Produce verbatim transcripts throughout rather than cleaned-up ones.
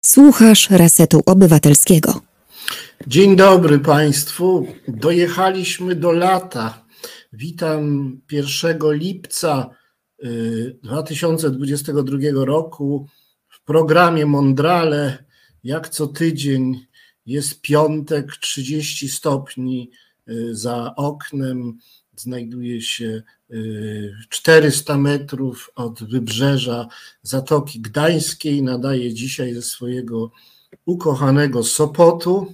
Słuchasz Resetu Obywatelskiego. Dzień dobry Państwu. Dojechaliśmy do lata. Witam pierwszego lipca dwa tysiące dwudziestego drugiego roku w programie Mondrale. Jak co tydzień jest piątek, trzydzieści stopni za oknem. Znajduje się czterysta metrów od wybrzeża Zatoki Gdańskiej. Nadaje dzisiaj ze swojego ukochanego Sopotu.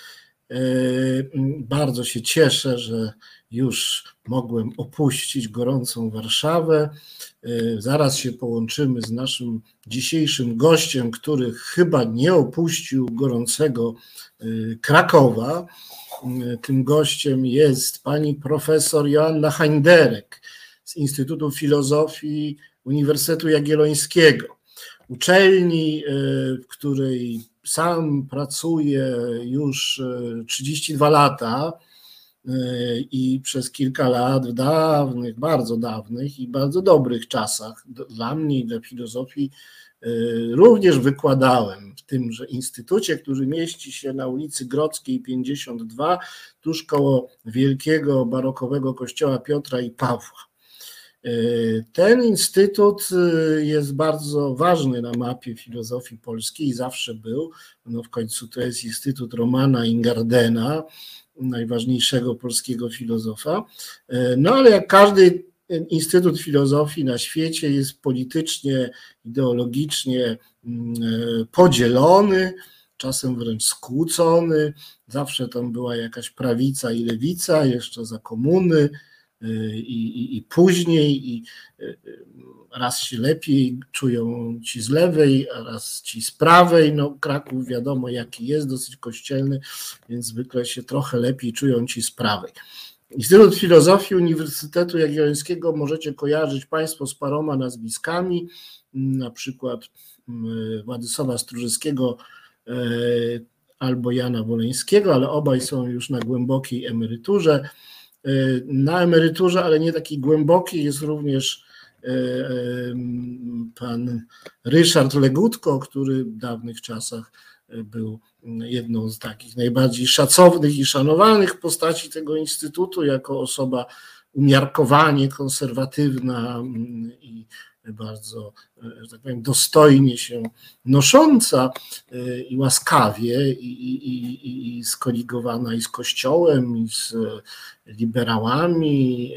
Bardzo się cieszę, że już mogłem opuścić gorącą Warszawę. Zaraz się połączymy z naszym dzisiejszym gościem, który chyba nie opuścił gorącego Krakowa. Tym gościem jest pani profesor Joanna Hajnderek z Instytutu Filozofii Uniwersytetu Jagiellońskiego. Uczelni, w której sam pracuję już trzydzieści dwa lata i przez kilka lat w dawnych, bardzo dawnych i bardzo dobrych czasach dla mnie i dla filozofii również wykładałem w tymże instytucie, który mieści się na ulicy Grodzkiej pięćdziesiąt dwa, tuż koło wielkiego barokowego kościoła Piotra i Pawła. Ten instytut jest bardzo ważny na mapie filozofii polskiej i zawsze był. No w końcu to jest Instytut Romana Ingardena, najważniejszego polskiego filozofa. No ale jak każdy Instytut Filozofii na świecie jest politycznie, ideologicznie podzielony, czasem wręcz skłócony. Zawsze tam była jakaś prawica i lewica, jeszcze za komuny i, i, i później. I raz się lepiej czują ci z lewej, a raz ci z prawej. No Kraków wiadomo jaki jest, dosyć kościelny, więc zwykle się trochę lepiej czują ci z prawej. Instytut Filozofii Uniwersytetu Jagiellońskiego możecie kojarzyć Państwo z paroma nazwiskami, na przykład Władysława Stróżyckiego albo Jana Woleńskiego, ale obaj są już na głębokiej emeryturze. Na emeryturze, ale nie takiej głębokiej, jest również pan Ryszard Legutko, który w dawnych czasach był jedną z takich najbardziej szacownych i szanowanych postaci tego instytutu, jako osoba umiarkowanie konserwatywna i bardzo, że tak powiem, dostojnie się nosząca i łaskawie i, i, i skoligowana i z Kościołem, i z liberałami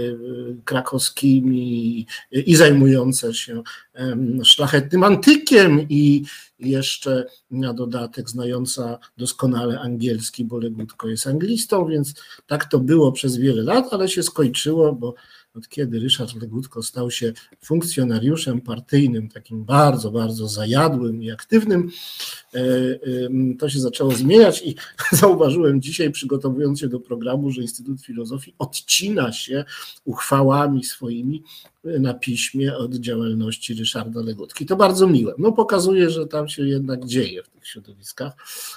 krakowskimi i zajmująca się szlachetnym antykiem i jeszcze na dodatek znająca doskonale angielski, bo Legutko jest anglistą, więc tak to było przez wiele lat, ale się skończyło, bo od kiedy Ryszard Legutko stał się funkcjonariuszem partyjnym, takim bardzo, bardzo zajadłym i aktywnym, to się zaczęło zmieniać i zauważyłem dzisiaj, przygotowując się do programu, że Instytut Filozofii odcina się uchwałami swoimi na piśmie od działalności Ryszarda Legutki. To bardzo miłe. No pokazuje, że tam się jednak dzieje w tych środowiskach.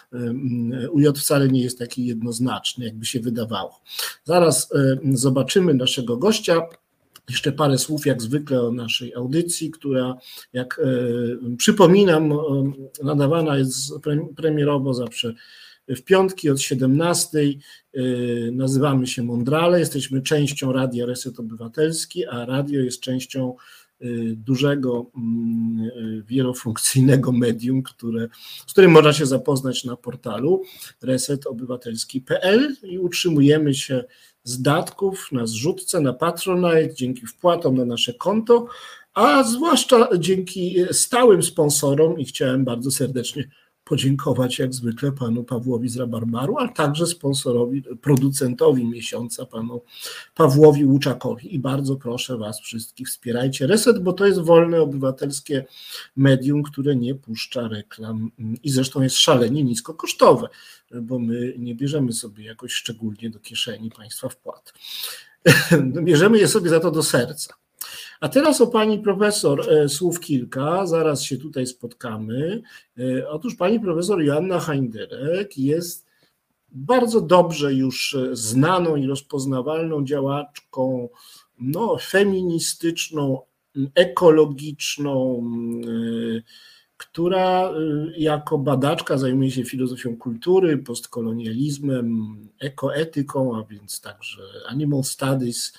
U J wcale nie jest taki jednoznaczny, jakby się wydawało. Zaraz zobaczymy naszego gościa. Jeszcze parę słów jak zwykle o naszej audycji, która, jak przypominam, nadawana jest premierowo zawsze w piątki od siedemnastej. Nazywamy się Mondrale, jesteśmy częścią Radia Reset Obywatelski, a radio jest częścią dużego, wielofunkcyjnego medium, które, z którym można się zapoznać na portalu reset obywatelski kropka p l i utrzymujemy się z datków na zrzutce, na Patronite, dzięki wpłatom na nasze konto, a zwłaszcza dzięki stałym sponsorom i chciałem bardzo serdecznie podziękować jak zwykle panu Pawłowi z Rabarbaru, a także sponsorowi, producentowi miesiąca, panu Pawłowi Łuczakowi. I bardzo proszę was wszystkich, wspierajcie Reset, bo to jest wolne, obywatelskie medium, które nie puszcza reklam i zresztą jest szalenie niskokosztowe, bo my nie bierzemy sobie jakoś szczególnie do kieszeni państwa wpłat. Bierzemy je sobie za to do serca. A teraz o pani profesor słów kilka, zaraz się tutaj spotkamy. Otóż pani profesor Joanna Hajnderek jest bardzo dobrze już znaną i rozpoznawalną działaczką no, feministyczną, ekologiczną, która jako badaczka zajmuje się filozofią kultury, postkolonializmem, ekoetyką, a więc także animal studies.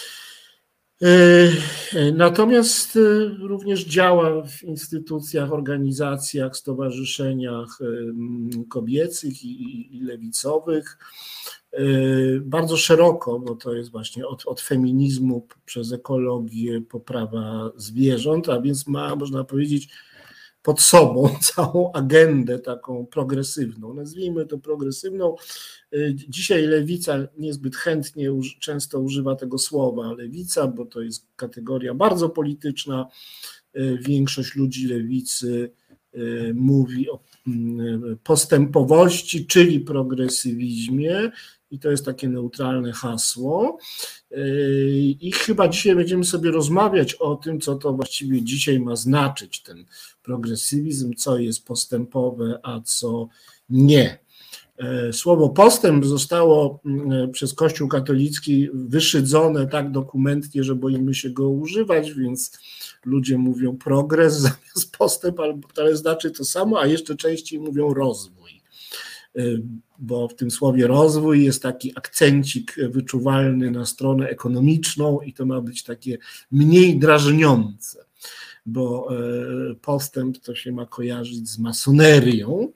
Natomiast również działa w instytucjach, organizacjach, stowarzyszeniach kobiecych i, i lewicowych bardzo szeroko, bo to jest właśnie od, od feminizmu przez ekologię po prawa zwierząt, a więc ma, można powiedzieć, pod sobą całą agendę taką progresywną, nazwijmy to progresywną. Dzisiaj lewica niezbyt chętnie często używa tego słowa lewica, bo to jest kategoria bardzo polityczna. Większość ludzi lewicy mówi o postępowości, czyli progresywizmie, i to jest takie neutralne hasło. I chyba dzisiaj będziemy sobie rozmawiać o tym, co to właściwie dzisiaj ma znaczyć ten progresywizm, co jest postępowe, a co nie. Słowo postęp zostało przez Kościół katolicki wyszydzone tak dokumentnie, że boimy się go używać, więc ludzie mówią progres zamiast postęp, ale znaczy to samo, a jeszcze częściej mówią rozwój, bo w tym słowie rozwój jest taki akcencik wyczuwalny na stronę ekonomiczną i to ma być takie mniej drażniące, bo postęp to się ma kojarzyć z masonerią,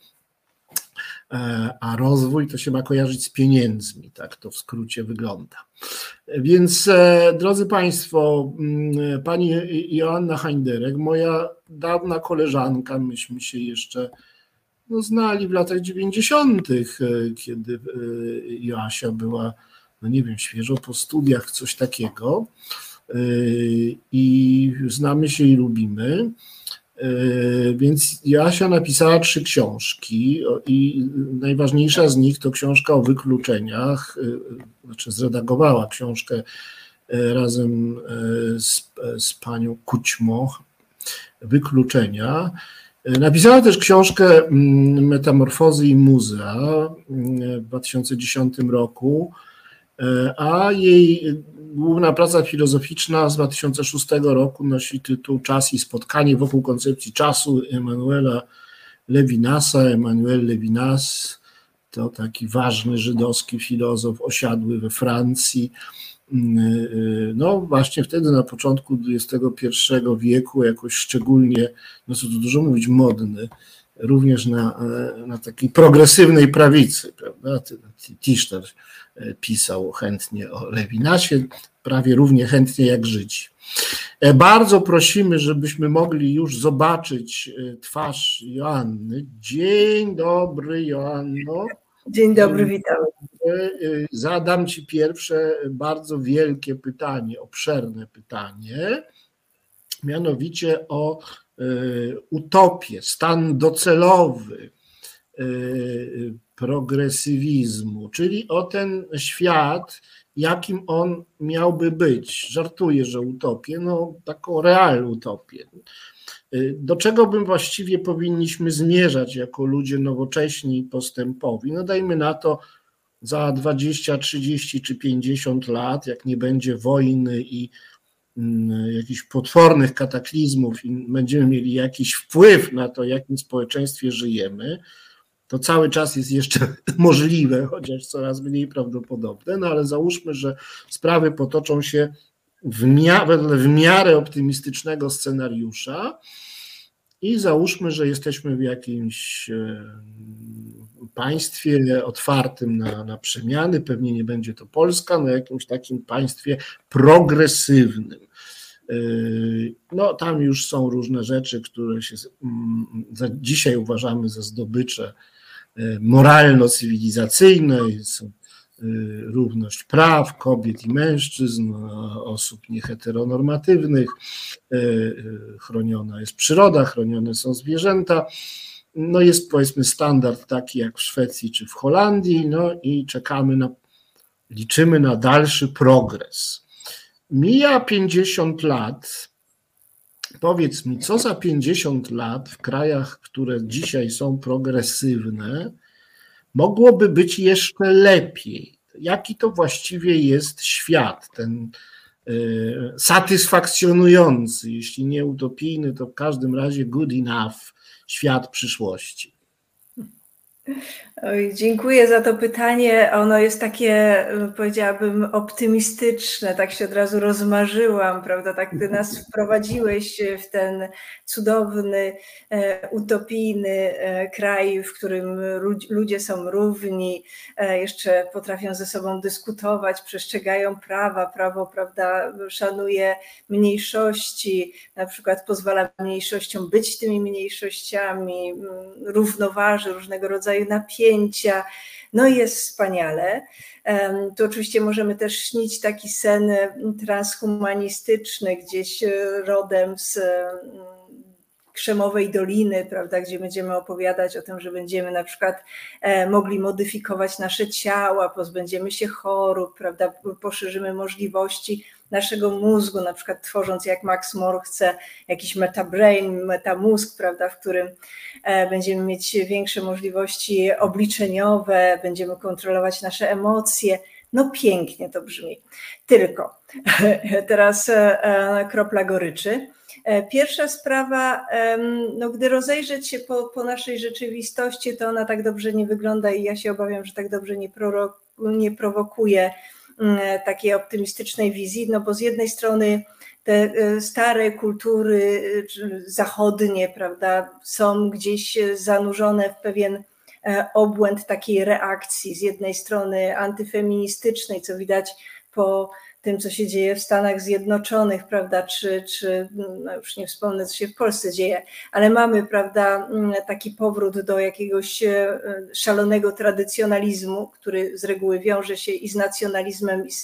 a rozwój to się ma kojarzyć z pieniędzmi, tak to w skrócie wygląda. Więc drodzy Państwo, pani Joanna Hajnderek, moja dawna koleżanka, myśmy się jeszcze no, znali w latach dziewięćdziesiątych, kiedy Joasia była, no nie wiem, świeżo po studiach, coś takiego, i znamy się i lubimy. Więc Joasia napisała trzy książki i najważniejsza z nich to książka o wykluczeniach, znaczy zredagowała książkę razem z, z panią Kućmo, Wykluczenia. Napisała też książkę Metamorfozy i muzea w dwa tysiące dziesiątym roku, a jej główna praca filozoficzna z dwa tysiące szóstego roku nosi tytuł Czas i spotkanie wokół koncepcji czasu Emanuela Levinasa. Emmanuel Levinas to taki ważny żydowski filozof osiadły we Francji. No właśnie wtedy na początku dwudziestego pierwszego wieku jakoś szczególnie, no co tu dużo mówić, modny, również na, na takiej progresywnej prawicy, prawda? Tischner pisał chętnie o Lewinasie, prawie równie chętnie jak Żydzi. Bardzo prosimy, żebyśmy mogli już zobaczyć twarz Joanny. Dzień dobry, Joanno. Dzień dobry, witam. Zadam Ci pierwsze bardzo wielkie pytanie, obszerne pytanie, mianowicie o utopię, stan docelowy progresywizmu, czyli o ten świat, jakim on miałby być. Żartuję, że utopię, no taką realną utopię. Do czego bym właściwie powinniśmy zmierzać jako ludzie nowocześni i postępowi? No dajmy na to za dwadzieścia, trzydzieści czy pięćdziesiąt lat, jak nie będzie wojny i jakichś potwornych kataklizmów i będziemy mieli jakiś wpływ na to, w jakim społeczeństwie żyjemy, to cały czas jest jeszcze możliwe, chociaż coraz mniej prawdopodobne, no ale załóżmy, że sprawy potoczą się w miarę, w miarę optymistycznego scenariusza i załóżmy, że jesteśmy w jakimś państwie otwartym na, na przemiany, pewnie nie będzie to Polska, no jakimś takim państwie progresywnym. No tam już są różne rzeczy, które się za dzisiaj uważamy za zdobycze moralno-cywilizacyjne, są równość praw kobiet i mężczyzn, osób nieheteronormatywnych, chroniona jest przyroda, chronione są zwierzęta. No jest powiedzmy standard taki jak w Szwecji czy w Holandii, no i czekamy na, liczymy na dalszy progres. Mija pięćdziesiąt lat. Powiedz mi, co za pięćdziesiąt lat w krajach, które dzisiaj są progresywne, mogłoby być jeszcze lepiej? Jaki to właściwie jest świat, ten satysfakcjonujący, jeśli nie utopijny, to w każdym razie good enough świat przyszłości? Oj, dziękuję za to pytanie. Ono jest takie, powiedziałabym, optymistyczne. Tak się od razu rozmarzyłam, prawda? Tak ty nas wprowadziłeś w ten cudowny, utopijny kraj, w którym ludzie są równi, jeszcze potrafią ze sobą dyskutować, przestrzegają prawa. Prawo, prawda, szanuje mniejszości, na przykład pozwala mniejszościom być tymi mniejszościami, równoważy różnego rodzaju napięcia, no i jest wspaniale. Tu oczywiście możemy też śnić taki sen transhumanistyczny, gdzieś rodem z Krzemowej Doliny, prawda, gdzie będziemy opowiadać o tym, że będziemy na przykład mogli modyfikować nasze ciała, pozbędziemy się chorób, prawda, poszerzymy możliwości naszego mózgu, na przykład tworząc, jak Max More chce, jakiś metabrain, metamózg, prawda, w którym będziemy mieć większe możliwości obliczeniowe, będziemy kontrolować nasze emocje. No pięknie to brzmi. Tylko teraz kropla goryczy. Pierwsza sprawa, no gdy rozejrzeć się po, po naszej rzeczywistości, to ona tak dobrze nie wygląda i ja się obawiam, że tak dobrze nie, prorok, nie prowokuje takiej optymistycznej wizji, no bo z jednej strony te stare kultury zachodnie, prawda, są gdzieś zanurzone w pewien obłęd takiej reakcji, z jednej strony antyfeministycznej, co widać po tym, co się dzieje w Stanach Zjednoczonych, prawda, czy, czy no już nie wspomnę, co się w Polsce dzieje, ale mamy, prawda, taki powrót do jakiegoś szalonego tradycjonalizmu, który z reguły wiąże się i z nacjonalizmem, i z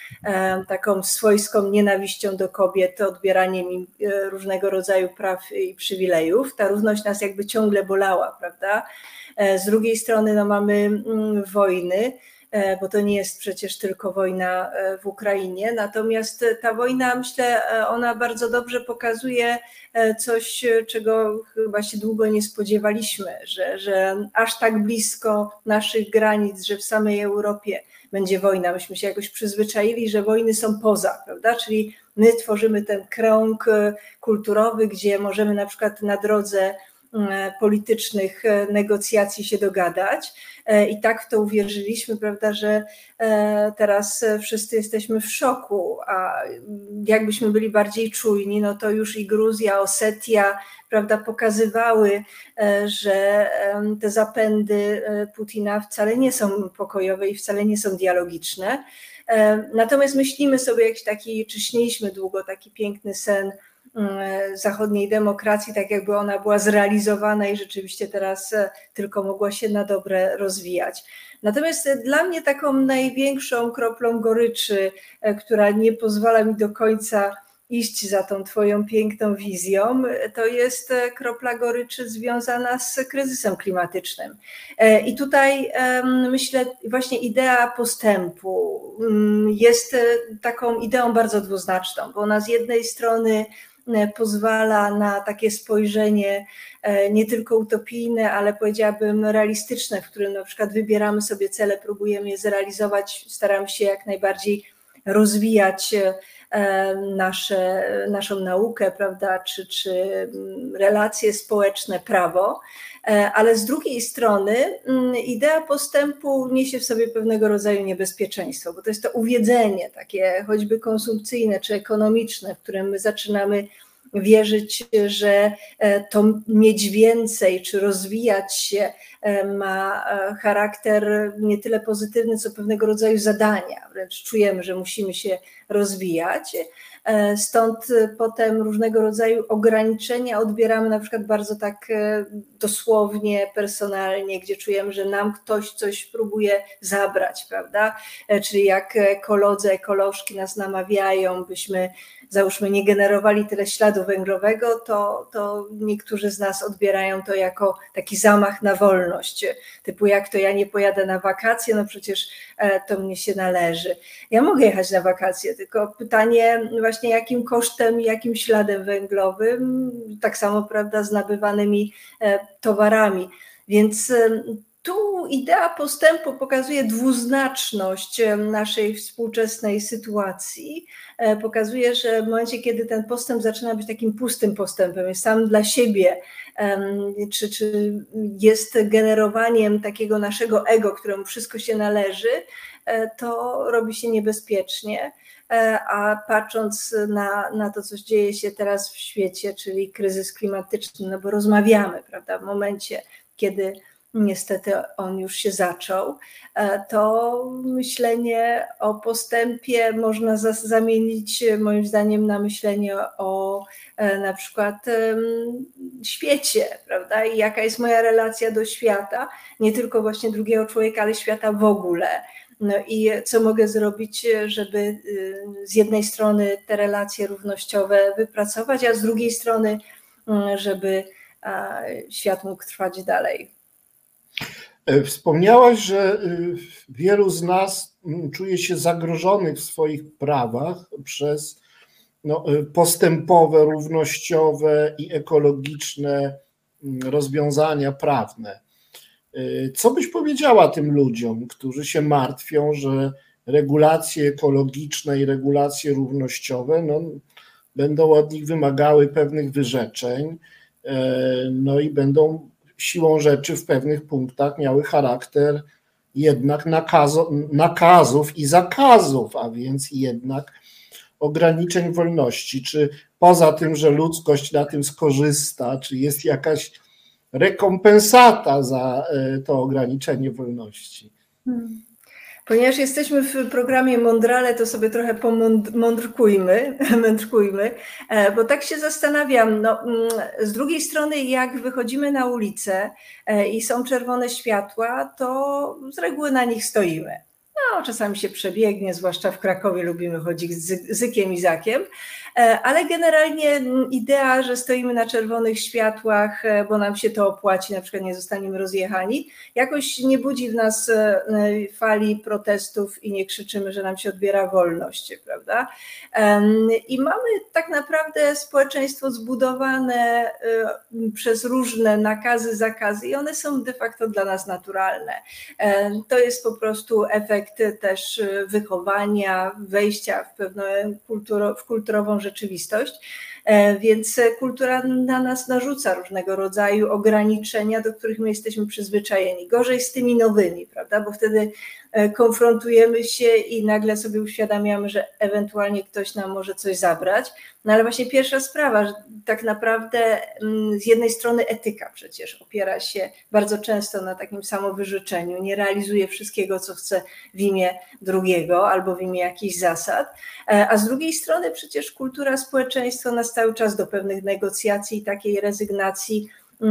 taką swojską nienawiścią do kobiet, odbieraniem im różnego rodzaju praw i przywilejów. Ta równość nas jakby ciągle bolała, prawda. Z drugiej strony no, mamy wojny, bo to nie jest przecież tylko wojna w Ukrainie, natomiast ta wojna, myślę, ona bardzo dobrze pokazuje coś, czego chyba się długo nie spodziewaliśmy, że, że aż tak blisko naszych granic, że w samej Europie będzie wojna. Myśmy się jakoś przyzwyczaili, że wojny są poza, prawda? Czyli my tworzymy ten krąg kulturowy, gdzie możemy na przykład na drodze politycznych negocjacji się dogadać i tak w to uwierzyliśmy, prawda, że teraz wszyscy jesteśmy w szoku, a jakbyśmy byli bardziej czujni, no to już i Gruzja, Osetia, prawda, pokazywały, że te zapędy Putina wcale nie są pokojowe i wcale nie są dialogiczne. Natomiast myślimy sobie jakiś taki, czy śniliśmy długo taki piękny sen zachodniej demokracji, tak jakby ona była zrealizowana i rzeczywiście teraz tylko mogła się na dobre rozwijać. Natomiast dla mnie taką największą kroplą goryczy, która nie pozwala mi do końca iść za tą twoją piękną wizją, to jest kropla goryczy związana z kryzysem klimatycznym. I tutaj myślę, właśnie idea postępu jest taką ideą bardzo dwuznaczną, bo ona z jednej strony pozwala na takie spojrzenie nie tylko utopijne, ale powiedziałabym realistyczne, w którym na przykład wybieramy sobie cele, próbujemy je zrealizować, staramy się jak najbardziej rozwijać nasze, naszą naukę, prawda, czy, czy relacje społeczne, prawo, ale z drugiej strony idea postępu niesie w sobie pewnego rodzaju niebezpieczeństwo, bo to jest to uwiedzenie takie choćby konsumpcyjne czy ekonomiczne, w którym my zaczynamy wierzyć, że to mieć więcej czy rozwijać się ma charakter nie tyle pozytywny, co pewnego rodzaju zadania. Wręcz czujemy, że musimy się rozwijać. Stąd potem różnego rodzaju ograniczenia odbieramy na przykład bardzo tak dosłownie, personalnie, gdzie czujemy, że nam ktoś coś próbuje zabrać, prawda? Czyli jak ekolodzy, ekolożki nas namawiają, byśmy załóżmy nie generowali tyle śladu węglowego, to, to niektórzy z nas odbierają to jako taki zamach na wolność, typu jak to ja nie pojadę na wakacje, no przecież to mnie się należy. Ja mogę jechać na wakacje, tylko pytanie właśnie jakim kosztem, jakim śladem węglowym, tak samo, prawda, z nabywanymi towarami. Więc Tu idea postępu pokazuje dwuznaczność naszej współczesnej sytuacji. Pokazuje, że w momencie, kiedy ten postęp zaczyna być takim pustym postępem, jest sam dla siebie, czy, czy jest generowaniem takiego naszego ego, któremu wszystko się należy, to robi się niebezpiecznie. A patrząc na, na to, co dzieje się teraz w świecie, czyli kryzys klimatyczny, no bo rozmawiamy, prawda, w momencie, kiedy niestety on już się zaczął, to myślenie o postępie można zamienić moim zdaniem na myślenie o na przykład świecie, prawda? I jaka jest moja relacja do świata, nie tylko właśnie drugiego człowieka, ale świata w ogóle. No i co mogę zrobić, żeby z jednej strony te relacje równościowe wypracować, a z drugiej strony, żeby świat mógł trwać dalej. Wspomniałaś, że wielu z nas czuje się zagrożonych w swoich prawach przez no, postępowe, równościowe i ekologiczne rozwiązania prawne. Co byś powiedziała tym ludziom, którzy się martwią, że regulacje ekologiczne i regulacje równościowe no, będą od nich wymagały pewnych wyrzeczeń, no i będą siłą rzeczy w pewnych punktach miały charakter jednak nakazu, nakazów i zakazów, a więc jednak ograniczeń wolności. Czy poza tym, że ludzkość na tym skorzysta, czy jest jakaś rekompensata za to ograniczenie wolności? Hmm. Ponieważ jesteśmy w programie Mądrale, to sobie trochę pomądrkujmy, mędrkujmy, bo tak się zastanawiam, no, z drugiej strony jak wychodzimy na ulicę i są czerwone światła, to z reguły na nich stoimy. No, czasami się przebiegnie, zwłaszcza w Krakowie lubimy chodzić z zykiem i zakiem, ale generalnie idea, że stoimy na czerwonych światłach, bo nam się to opłaci, na przykład nie zostaniemy rozjechani, jakoś nie budzi w nas fali protestów i nie krzyczymy, że nam się odbiera wolność, prawda? I mamy tak naprawdę społeczeństwo zbudowane przez różne nakazy, zakazy i one są de facto dla nas naturalne. To jest po prostu efekt też wychowania, wejścia w pewną kulturo, w kulturową rzeczywistość, więc kultura na nas narzuca różnego rodzaju ograniczenia, do których my jesteśmy przyzwyczajeni. Gorzej z tymi nowymi, prawda, bo wtedy konfrontujemy się i nagle sobie uświadamiamy, że ewentualnie ktoś nam może coś zabrać. No ale właśnie pierwsza sprawa, że tak naprawdę z jednej strony etyka przecież opiera się bardzo często na takim samowyrzeczeniu, nie realizuje wszystkiego, co chce w imię drugiego albo w imię jakichś zasad, a z drugiej strony przecież kultura, społeczeństwo nas cały czas do pewnych negocjacji i takiej rezygnacji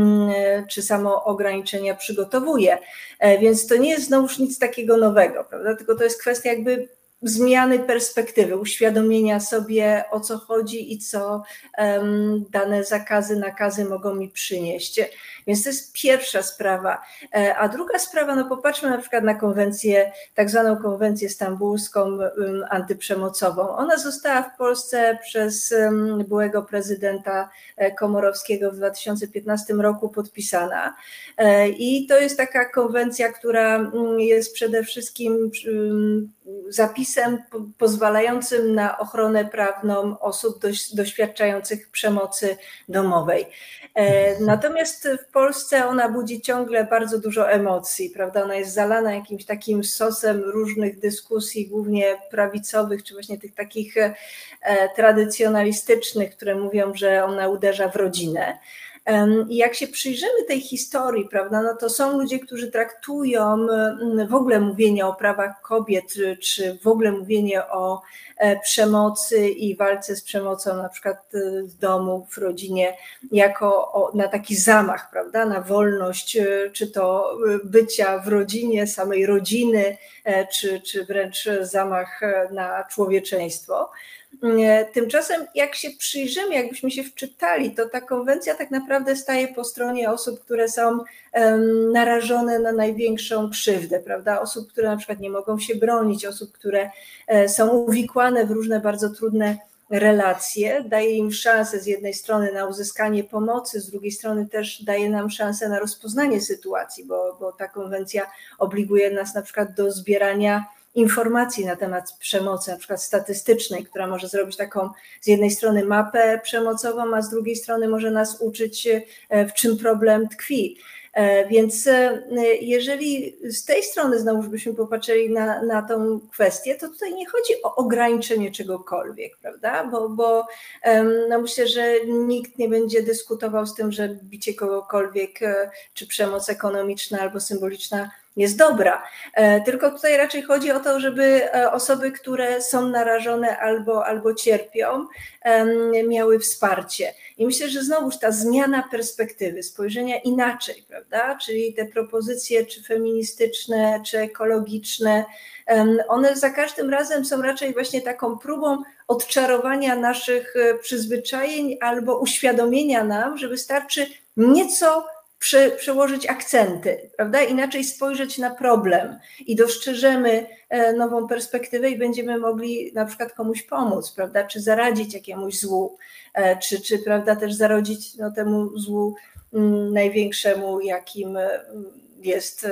czy samo ograniczenia przygotowuje. Więc to nie jest znowuż nic takiego nowego, prawda? Tylko to jest kwestia jakby zmiany perspektywy, uświadomienia sobie, o co chodzi i co um, dane zakazy, nakazy mogą mi przynieść. Więc to jest pierwsza sprawa. A druga sprawa, no popatrzmy na przykład na konwencję, tak zwaną konwencję stambulską um, antyprzemocową. Ona została w Polsce przez um, byłego prezydenta Komorowskiego w dwa tysiące piętnastym roku podpisana. I to jest taka konwencja, która jest przede wszystkim um, zapisem pozwalającym na ochronę prawną osób doświadczających przemocy domowej. Natomiast w Polsce ona budzi ciągle bardzo dużo emocji, prawda? Ona jest zalana jakimś takim sosem różnych dyskusji, głównie prawicowych, czy właśnie tych takich tradycjonalistycznych, które mówią, że ona uderza w rodzinę. I jak się przyjrzymy tej historii, prawda, no to są ludzie, którzy traktują w ogóle mówienie o prawach kobiet, czy w ogóle mówienie o przemocy i walce z przemocą na przykład w domu, w rodzinie, jako o, na taki zamach, prawda, na wolność, czy to bycia w rodzinie, samej rodziny, czy, czy wręcz zamach na człowieczeństwo. Tymczasem jak się przyjrzymy, jakbyśmy się wczytali, to ta konwencja tak naprawdę staje po stronie osób, które są narażone na największą krzywdę, prawda? Osób, które na przykład nie mogą się bronić, osób, które są uwikłane w różne bardzo trudne relacje, daje im szansę z jednej strony na uzyskanie pomocy, z drugiej strony też daje nam szansę na rozpoznanie sytuacji, bo, bo ta konwencja obliguje nas na przykład do zbierania informacji na temat przemocy, na przykład statystycznej, która może zrobić taką z jednej strony mapę przemocową, a z drugiej strony może nas uczyć, w czym problem tkwi. Więc jeżeli z tej strony znowuż byśmy popatrzyli na, na tą kwestię, to tutaj nie chodzi o ograniczenie czegokolwiek, prawda? Bo, bo no myślę, że nikt nie będzie dyskutował z tym, że bicie kogokolwiek, czy przemoc ekonomiczna albo symboliczna jest dobra. Tylko tutaj raczej chodzi o to, żeby osoby, które są narażone albo, albo cierpią, miały wsparcie. I myślę, że znowuż ta zmiana perspektywy, spojrzenia inaczej, prawda? Czyli te propozycje czy feministyczne, czy ekologiczne, one za każdym razem są raczej właśnie taką próbą odczarowania naszych przyzwyczajeń albo uświadomienia nam, że wystarczy nieco Prze, przełożyć akcenty, prawda? Inaczej spojrzeć na problem i dostrzeżemy nową perspektywę i będziemy mogli na przykład komuś pomóc, prawda? Czy zaradzić jakiemuś złu, czy, czy prawda, też zaradzić no, temu złu największemu, jakim jest,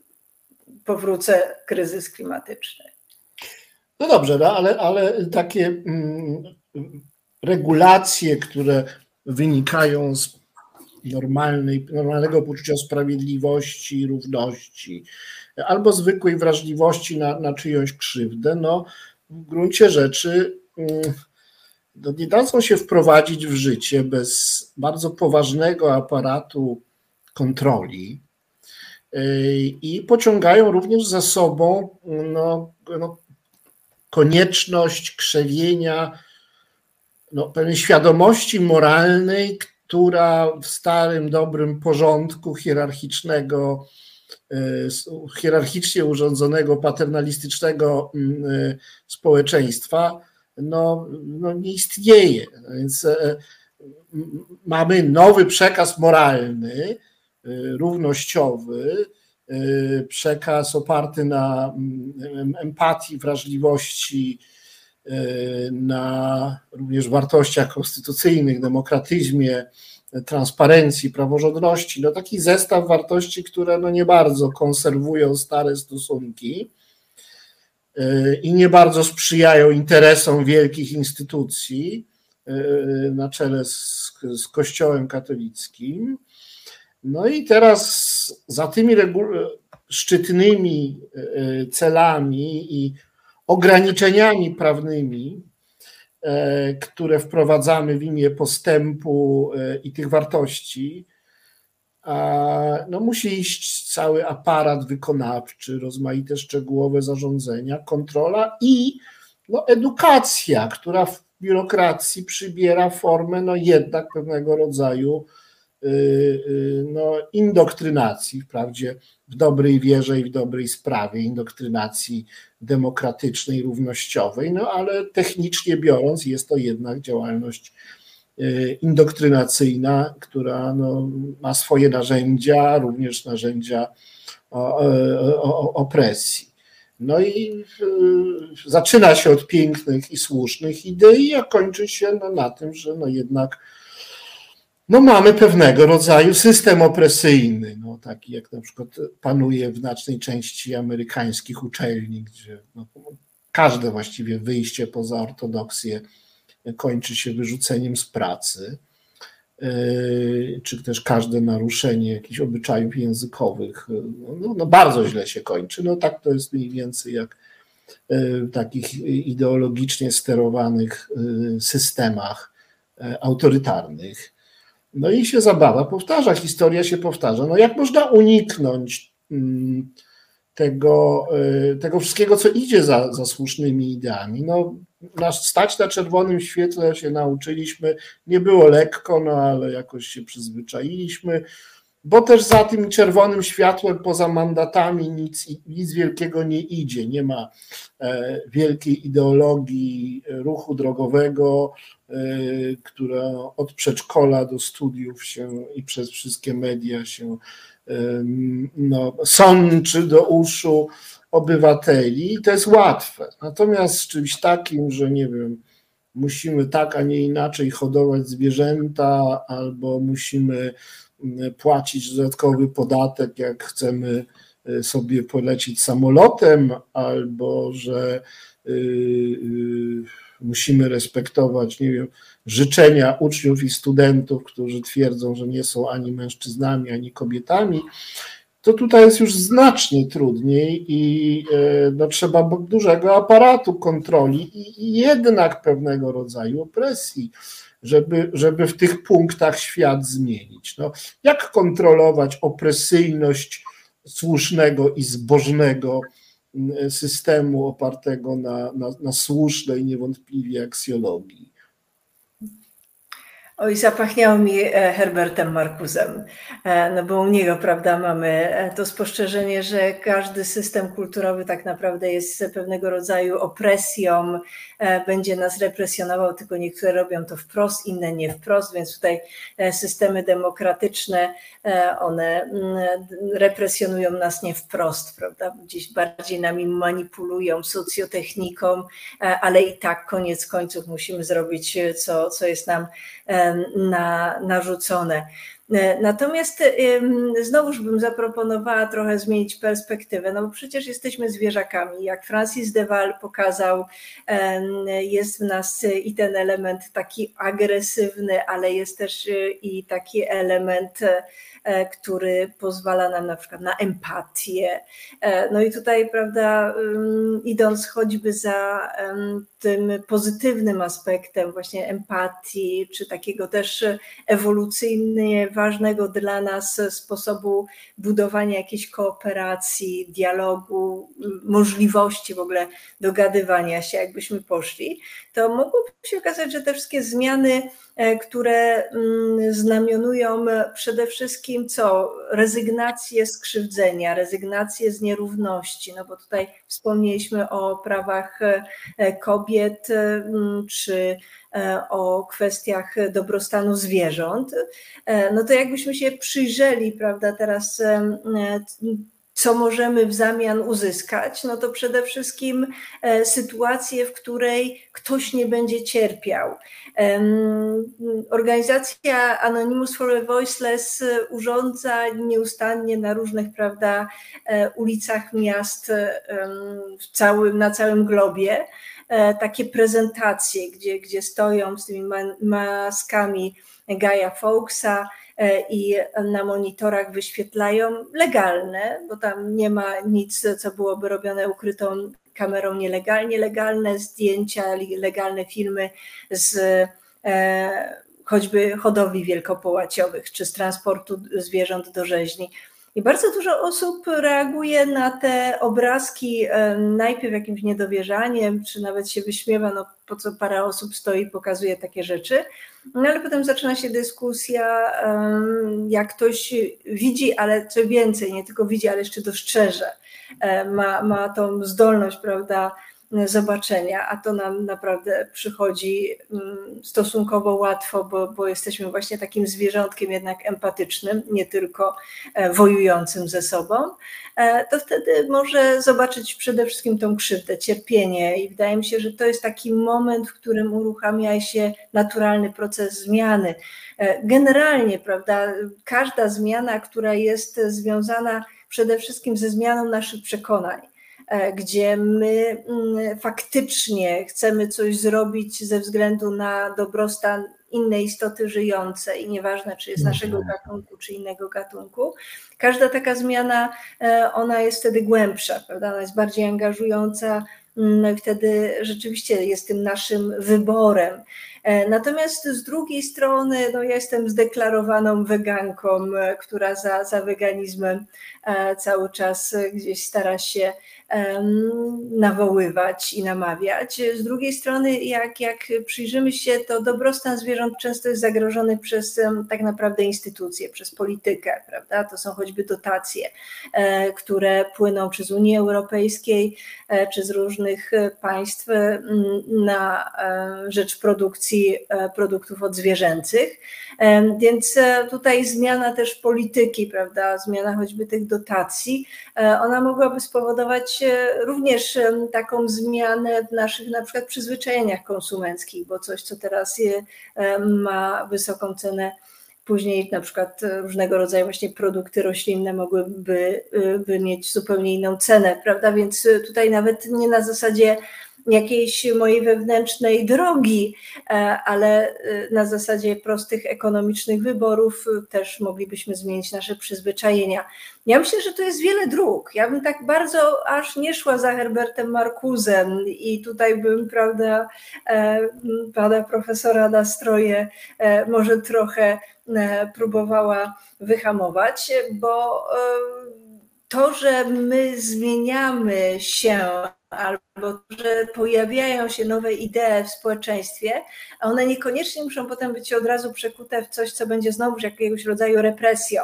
powrócę, kryzys klimatyczny. No dobrze, no, ale, ale takie mm, regulacje, które wynikają z Normalnej, normalnego poczucia sprawiedliwości, równości, albo zwykłej wrażliwości na, na czyjąś krzywdę, no w gruncie rzeczy no, nie dadzą się wprowadzić w życie bez bardzo poważnego aparatu kontroli i pociągają również za sobą no, no, konieczność krzewienia no, pewnej świadomości moralnej, która w starym, dobrym porządku hierarchicznego, hierarchicznie urządzonego, paternalistycznego społeczeństwa no, no nie istnieje. Więc mamy nowy przekaz moralny, równościowy, przekaz oparty na empatii, wrażliwości, na również wartościach konstytucyjnych, demokratyzmie, transparencji, praworządności. No taki zestaw wartości, które no nie bardzo konserwują stare stosunki i nie bardzo sprzyjają interesom wielkich instytucji na czele z, z Kościołem katolickim. No i teraz za tymi szczytnymi celami i ograniczeniami prawnymi, które wprowadzamy w imię postępu i tych wartości, no musi iść cały aparat wykonawczy, rozmaite szczegółowe zarządzenia, kontrola i no edukacja, która w biurokracji przybiera formę no jednak pewnego rodzaju no, indoktrynacji, wprawdzie w dobrej wierze i w dobrej sprawie, indoktrynacji demokratycznej, równościowej, no ale technicznie biorąc jest to jednak działalność indoktrynacyjna, która no, ma swoje narzędzia, również narzędzia opresji. No i zaczyna się od pięknych i słusznych idei, a kończy się no, na tym, że no jednak no mamy pewnego rodzaju system opresyjny, no taki jak na przykład panuje w znacznej części amerykańskich uczelni, gdzie no, każde właściwie wyjście poza ortodoksję kończy się wyrzuceniem z pracy, czy też każde naruszenie jakichś obyczajów językowych, no, no bardzo źle się kończy. No tak to jest mniej więcej jak w takich ideologicznie sterowanych systemach autorytarnych. No i się zabawa powtarza, historia się powtarza. No jak można uniknąć tego, tego wszystkiego, co idzie za, za słusznymi ideami? No, nas stać na czerwonym świetle się nauczyliśmy, nie było lekko, no ale jakoś się przyzwyczailiśmy, bo też za tym czerwonym światłem poza mandatami nic, nic wielkiego nie idzie. Nie ma wielkiej ideologii ruchu drogowego, która od przedszkola do studiów się i przez wszystkie media się no, sączy do uszu obywateli i to jest łatwe. Natomiast z czymś takim, że nie wiem, musimy tak, a nie inaczej hodować zwierzęta, albo musimy płacić dodatkowy podatek, jak chcemy sobie polecieć samolotem, albo że musimy respektować, nie wiem, życzenia uczniów i studentów, którzy twierdzą, że nie są ani mężczyznami, ani kobietami, to tutaj jest już znacznie trudniej i no, trzeba dużego aparatu kontroli i jednak pewnego rodzaju opresji, żeby, żeby w tych punktach świat zmienić. No, jak kontrolować opresyjność słusznego i zbożnego systemu opartego na, na, na słusznej niewątpliwie aksjologii? Oj, zapachniało mi Herbertem Marcusem, no bo u niego, prawda, mamy to spostrzeżenie, że każdy system kulturowy tak naprawdę jest pewnego rodzaju opresją, będzie nas represjonował, tylko niektóre robią to wprost, inne nie wprost, więc tutaj systemy demokratyczne, one represjonują nas nie wprost, prawda, gdzieś bardziej nami manipulują socjotechniką, ale i tak koniec końców musimy zrobić, co, co jest nam na, narzucone. Natomiast znowuż bym zaproponowała trochę zmienić perspektywę, no bo przecież jesteśmy zwierzakami. Jak Francis de Waal pokazał, jest w nas i ten element taki agresywny, ale jest też i taki element, który pozwala nam na przykład na empatię. No i tutaj, prawda, idąc choćby za tym pozytywnym aspektem właśnie empatii, czy takiego też ewolucyjnie ważnego dla nas sposobu budowania jakiejś kooperacji, dialogu, możliwości w ogóle dogadywania się, jakbyśmy poszli, to mogłoby się okazać, że te wszystkie zmiany, które znamionują przede wszystkim co? Rezygnację z krzywdzenia, rezygnację z nierówności, no bo tutaj wspomnieliśmy o prawach kobiet, czy o kwestiach dobrostanu zwierząt, no to jakbyśmy się przyjrzeli, prawda, teraz co możemy w zamian uzyskać, no to przede wszystkim sytuację, w której ktoś nie będzie cierpiał. Organizacja Anonymous for a Voiceless urządza nieustannie na różnych, prawda, ulicach miast w całym, na całym globie takie prezentacje, gdzie, gdzie stoją z tymi maskami Guy'a Fawkesa i na monitorach wyświetlają legalne, bo tam nie ma nic, co byłoby robione ukrytą kamerą nielegalnie, legalne zdjęcia, legalne filmy z e, choćby hodowli wielkopołaciowych czy z transportu zwierząt do rzeźni. I bardzo dużo osób reaguje na te obrazki najpierw jakimś niedowierzaniem, czy nawet się wyśmiewa, no po co parę osób stoi i pokazuje takie rzeczy, no ale potem zaczyna się dyskusja, jak ktoś widzi, ale co więcej, nie tylko widzi, ale jeszcze dostrzeże, ma, ma tą zdolność, prawda, zobaczenia, a to nam naprawdę przychodzi stosunkowo łatwo, bo, bo jesteśmy właśnie takim zwierzątkiem jednak empatycznym, nie tylko wojującym ze sobą, to wtedy może zobaczyć przede wszystkim tą krzywdę, cierpienie i wydaje mi się, że to jest taki moment, w którym uruchamia się naturalny proces zmiany. Generalnie, prawda, każda zmiana, która jest związana przede wszystkim ze zmianą naszych przekonań, gdzie my faktycznie chcemy coś zrobić ze względu na dobrostan innej istoty żyjącej, nieważne czy jest naszego gatunku, czy innego gatunku. Każda taka zmiana, ona jest wtedy głębsza, prawda? Ona jest bardziej angażująca, wtedy rzeczywiście jest tym naszym wyborem. Natomiast z drugiej strony, no ja jestem zdeklarowaną weganką, która za, za weganizmem cały czas gdzieś stara się nawoływać i namawiać. Z drugiej strony, jak, jak przyjrzymy się, to dobrostan zwierząt często jest zagrożony przez tak naprawdę instytucje, przez politykę, prawda? To są choćby dotacje, które płyną przez Unię Europejskiej czy z różnych państw na rzecz produkcji produkcji produktów odzwierzęcych. Więc tutaj zmiana też polityki, prawda, zmiana choćby tych dotacji, ona mogłaby spowodować również taką zmianę w naszych na przykład przyzwyczajeniach konsumenckich, bo coś, co teraz je, ma wysoką cenę, później na przykład różnego rodzaju właśnie produkty roślinne mogłyby by mieć zupełnie inną cenę, prawda? Więc tutaj nawet nie na zasadzie jakiejś mojej wewnętrznej drogi, ale na zasadzie prostych ekonomicznych wyborów też moglibyśmy zmienić nasze przyzwyczajenia. Ja myślę, że to jest wiele dróg. Ja bym tak bardzo aż nie szła za Herbertem Marcusem i tutaj bym, prawda, pana profesora Nastroje może trochę próbowała wyhamować, bo to, że my zmieniamy się albo że pojawiają się nowe idee w społeczeństwie, a one niekoniecznie muszą potem być od razu przekute w coś, co będzie znowuż jakiegoś rodzaju represją.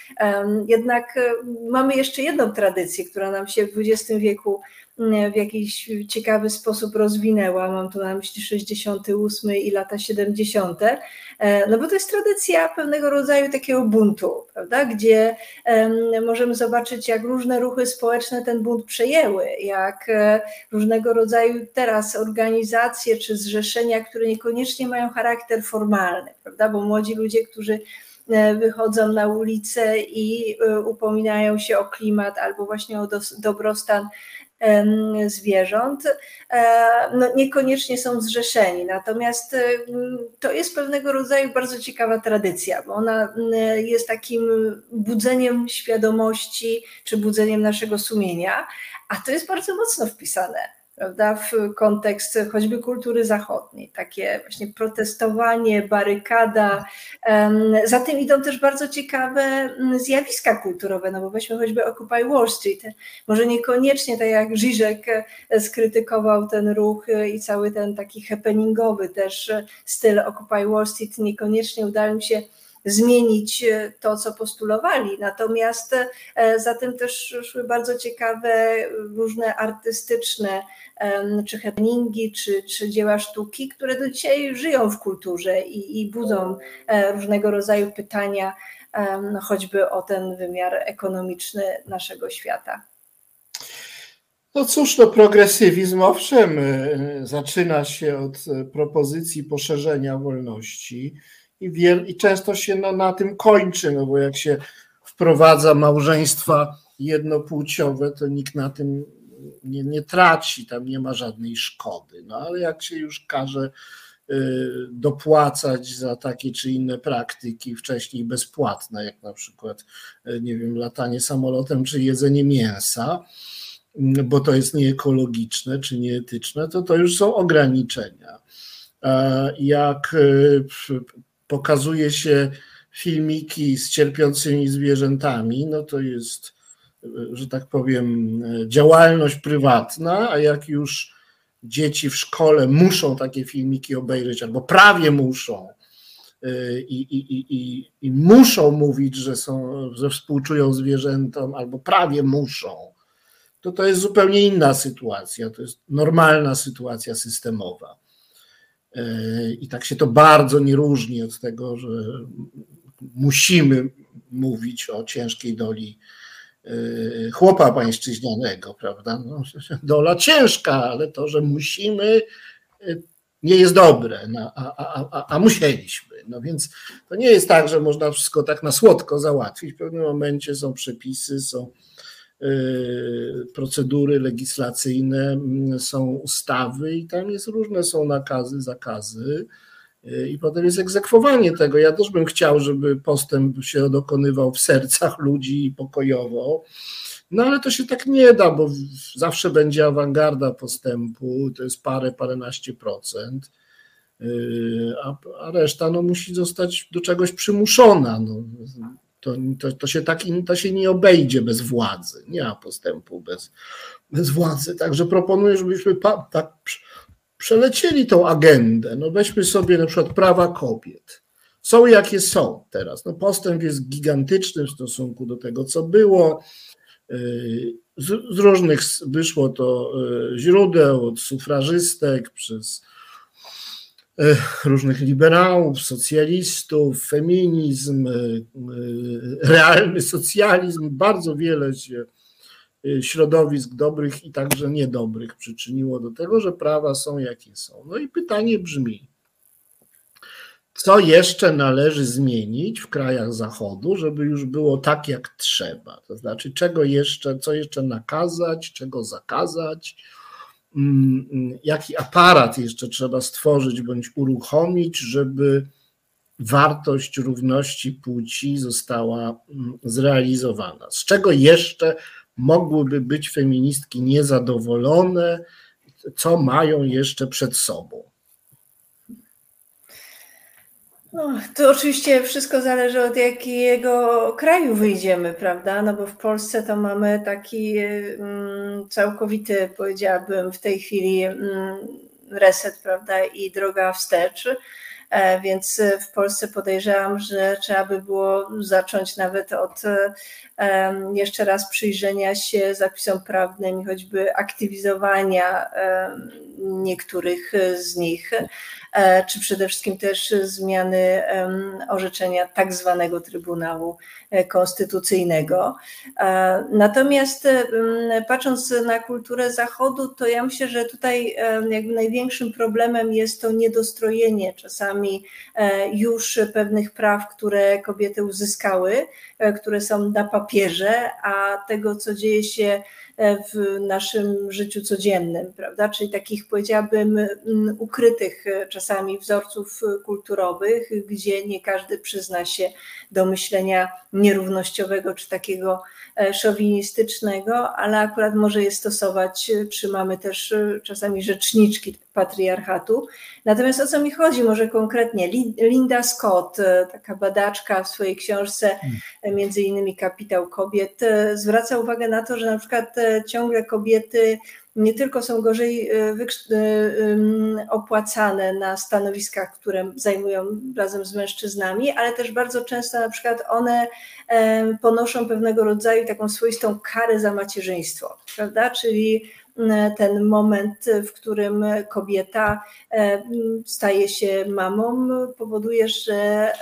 Jednak mamy jeszcze jedną tradycję, która nam się w dwudziestym wieku w jakiś ciekawy sposób rozwinęła. Mam tu na myśli sześćdziesiąty ósmy i lata siedemdziesiąte. No bo to jest tradycja pewnego rodzaju takiego buntu, prawda? Gdzie możemy zobaczyć, jak różne ruchy społeczne ten bunt przejęły, jak różnego rodzaju teraz organizacje czy zrzeszenia, które niekoniecznie mają charakter formalny, prawda? Bo młodzi ludzie, którzy wychodzą na ulicę i upominają się o klimat albo właśnie o dobrostan zwierząt, no niekoniecznie są zrzeszeni. Natomiast to jest pewnego rodzaju bardzo ciekawa tradycja, bo ona jest takim budzeniem świadomości czy budzeniem naszego sumienia, a to jest bardzo mocno wpisane, prawda, w kontekst choćby kultury zachodniej, takie właśnie protestowanie, barykada. Za tym idą też bardzo ciekawe zjawiska kulturowe, no bo weźmy choćby Occupy Wall Street. Może niekoniecznie tak jak Žižek skrytykował ten ruch i cały ten taki happeningowy też styl Occupy Wall Street, niekoniecznie udało mi się zmienić to, co postulowali. Natomiast za tym też szły bardzo ciekawe, różne artystyczne czy happeningi, czy, czy dzieła sztuki, które do dzisiaj żyją w kulturze i, i budzą różnego rodzaju pytania, choćby o ten wymiar ekonomiczny naszego świata. No cóż, no progresywizm owszem zaczyna się od propozycji poszerzenia wolności, I, wiel, I często się no, na tym kończy, no bo jak się wprowadza małżeństwa jednopłciowe, to nikt na tym nie, nie traci, tam nie ma żadnej szkody. No ale jak się już każe y, dopłacać za takie czy inne praktyki, wcześniej bezpłatne, jak na przykład, y, nie wiem, latanie samolotem czy jedzenie mięsa, y, bo to jest nieekologiczne czy nieetyczne, to to już są ograniczenia. Y, jak y, pokazuje się filmiki z cierpiącymi zwierzętami, no to jest, że tak powiem, działalność prywatna, a jak już dzieci w szkole muszą takie filmiki obejrzeć, albo prawie muszą i, i, i, i, i muszą mówić, że są, że współczują zwierzętom, albo prawie muszą, to to jest zupełnie inna sytuacja, to jest normalna sytuacja systemowa. I tak się to bardzo nie różni od tego, że musimy mówić o ciężkiej doli chłopa pańszczyźnianego, prawda? No, dola ciężka, ale to, że musimy, nie jest dobre, no, a, a, a, a musieliśmy. No więc to nie jest tak, że można wszystko tak na słodko załatwić. W pewnym momencie są przepisy, są procedury legislacyjne, są ustawy i tam jest różne, są nakazy, zakazy i potem jest egzekwowanie tego. Ja też bym chciał, żeby postęp się dokonywał w sercach ludzi pokojowo, no ale to się tak nie da, bo zawsze będzie awangarda postępu, to jest parę, paręnaście procent, a, a reszta no, musi zostać do czegoś przymuszona. No. To, to, to, się tak, to się nie obejdzie bez władzy, nie ma postępu bez, bez władzy. Także proponuję, żebyśmy pa, tak przelecieli tą agendę. No weźmy sobie na przykład prawa kobiet. Są jakie są teraz. No postęp jest gigantyczny w stosunku do tego, co było. Z, z różnych wyszło to źródeł, od sufrażystek przez różnych liberałów, socjalistów, feminizm, realny socjalizm, bardzo wiele się środowisk dobrych i także niedobrych przyczyniło do tego, że prawa są jakie są. No i pytanie brzmi, co jeszcze należy zmienić w krajach Zachodu, żeby już było tak jak trzeba? To znaczy, czego jeszcze, co jeszcze nakazać, czego zakazać, jaki aparat jeszcze trzeba stworzyć bądź uruchomić, żeby wartość równości płci została zrealizowana. Z czego jeszcze mogłyby być feministki niezadowolone, co mają jeszcze przed sobą? No, to oczywiście wszystko zależy od jakiego kraju wyjdziemy, prawda? No bo w Polsce to mamy taki mm, całkowity, powiedziałabym w tej chwili mm, reset, prawda, i droga wstecz. Więc w Polsce podejrzewam, że trzeba by było zacząć nawet od jeszcze raz przyjrzenia się zapisom prawnym i choćby aktywizowania niektórych z nich, czy przede wszystkim też zmiany orzeczenia tak zwanego Trybunału Konstytucyjnego. Natomiast patrząc na kulturę Zachodu, to ja myślę, że tutaj jakby największym problemem jest to niedostrojenie czasami już pewnych praw, które kobiety uzyskały, które są na papierze, a tego, co dzieje się w naszym życiu codziennym, prawda? Czyli takich, powiedziałabym, ukrytych czasami wzorców kulturowych, gdzie nie każdy przyzna się do myślenia nierównościowego czy takiego szowinistycznego, ale akurat może je stosować, czy mamy też czasami rzeczniczki patriarchatu. Natomiast o co mi chodzi może konkretnie? Linda Scott, taka badaczka w swojej książce między innymi Kapitał kobiet, zwraca uwagę na to, że na przykład ciągle kobiety nie tylko są gorzej opłacane na stanowiskach, które zajmują razem z mężczyznami, ale też bardzo często na przykład one ponoszą pewnego rodzaju taką swoistą karę za macierzyństwo, prawda? Czyli ten moment, w którym kobieta staje się mamą, powoduje, że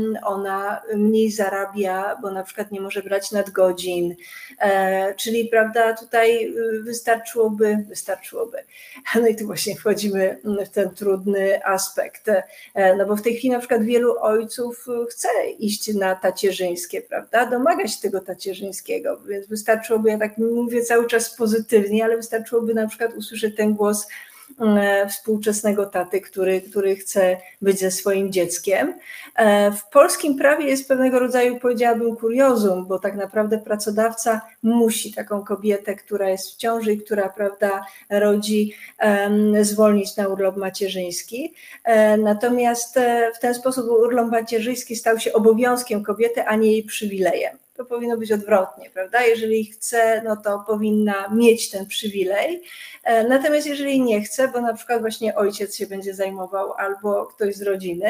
ona mniej zarabia, bo na przykład nie może brać nadgodzin, czyli prawda, tutaj wystarczyłoby, wystarczyłoby. No i tu właśnie wchodzimy w ten trudny aspekt, no bo w tej chwili na przykład wielu ojców chce iść na tacierzyńskie, prawda, domaga się tego tacierzyńskiego, więc wystarczyłoby, ja tak mówię cały czas pozytywnie, ale wystarczyłoby Wystarczyłoby na przykład usłyszeć ten głos współczesnego taty, który, który chce być ze swoim dzieckiem. W polskim prawie jest pewnego rodzaju, powiedziałabym, kuriozum, bo tak naprawdę pracodawca musi taką kobietę, która jest w ciąży i która, prawda, rodzi, zwolnić na urlop macierzyński. Natomiast w ten sposób urlop macierzyński stał się obowiązkiem kobiety, a nie jej przywilejem. To powinno być odwrotnie, prawda? Jeżeli chce, no to powinna mieć ten przywilej. Natomiast jeżeli nie chce, bo na przykład właśnie ojciec się będzie zajmował albo ktoś z rodziny,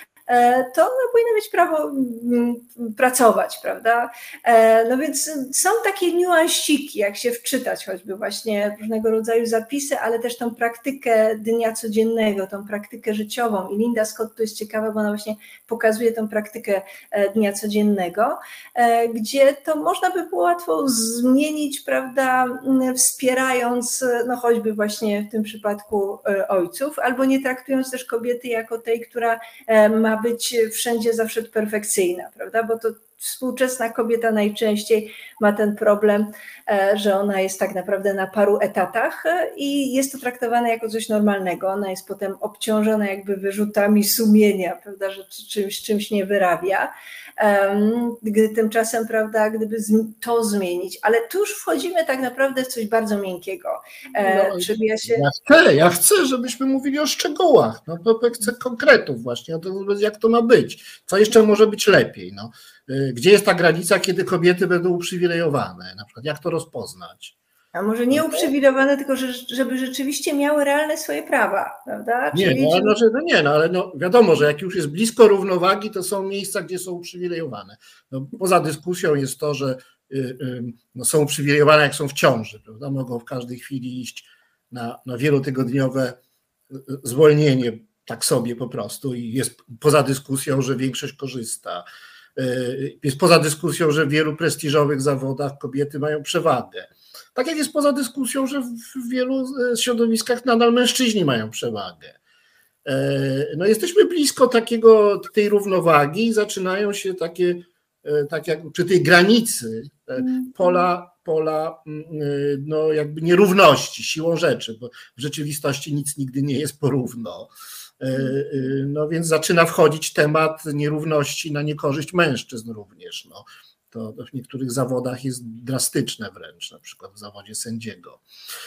to no, powinno mieć prawo pracować, prawda? No więc są takie niuansiki, jak się wczytać, choćby właśnie różnego rodzaju zapisy, ale też tą praktykę dnia codziennego, tą praktykę życiową. I Linda Scott tu jest ciekawa, bo ona właśnie pokazuje tą praktykę dnia codziennego, gdzie to można by było łatwo zmienić, prawda, wspierając, no choćby właśnie w tym przypadku ojców, albo nie traktując też kobiety jako tej, która ma być wszędzie zawsze perfekcyjna, prawda? Bo to współczesna kobieta najczęściej ma ten problem, że ona jest tak naprawdę na paru etatach i jest to traktowane jako coś normalnego. Ona jest potem obciążona jakby wyrzutami sumienia, prawda, że czymś, czymś nie wyrabia. Gdy tymczasem, prawda, gdyby to zmienić, ale tu już wchodzimy tak naprawdę w coś bardzo miękkiego. No, Czyli ja, się... ja chcę, ja chcę, żebyśmy mówili o szczegółach, no to chcę konkretów właśnie, to jak to ma być, co jeszcze może być lepiej, no. Gdzie jest ta granica, kiedy kobiety będą uprzywilejowane, na przykład jak to rozpoznać? A może nie uprzywilejowane, tylko że, żeby rzeczywiście miały realne swoje prawa, prawda? Nie, Czyli, no, ale, no, no nie, no, ale no, wiadomo, że jak już jest blisko równowagi, to są miejsca, gdzie są uprzywilejowane. No, poza dyskusją jest to, że y, y, no, są uprzywilejowane, jak są w ciąży, prawda? Mogą w każdej chwili iść na, na wielotygodniowe zwolnienie tak sobie po prostu i jest poza dyskusją, że większość korzysta. Jest poza dyskusją, że w wielu prestiżowych zawodach kobiety mają przewagę. Tak jak jest poza dyskusją, że w wielu środowiskach nadal mężczyźni mają przewagę. No jesteśmy blisko takiego, tej równowagi i zaczynają się takie, tak jak przy tej granicy pola, pola no jakby nierówności siłą rzeczy, bo w rzeczywistości nic nigdy nie jest porówno. No więc zaczyna wchodzić temat nierówności na niekorzyść mężczyzn również. No, to w niektórych zawodach jest drastyczne wręcz, na przykład w zawodzie sędziego.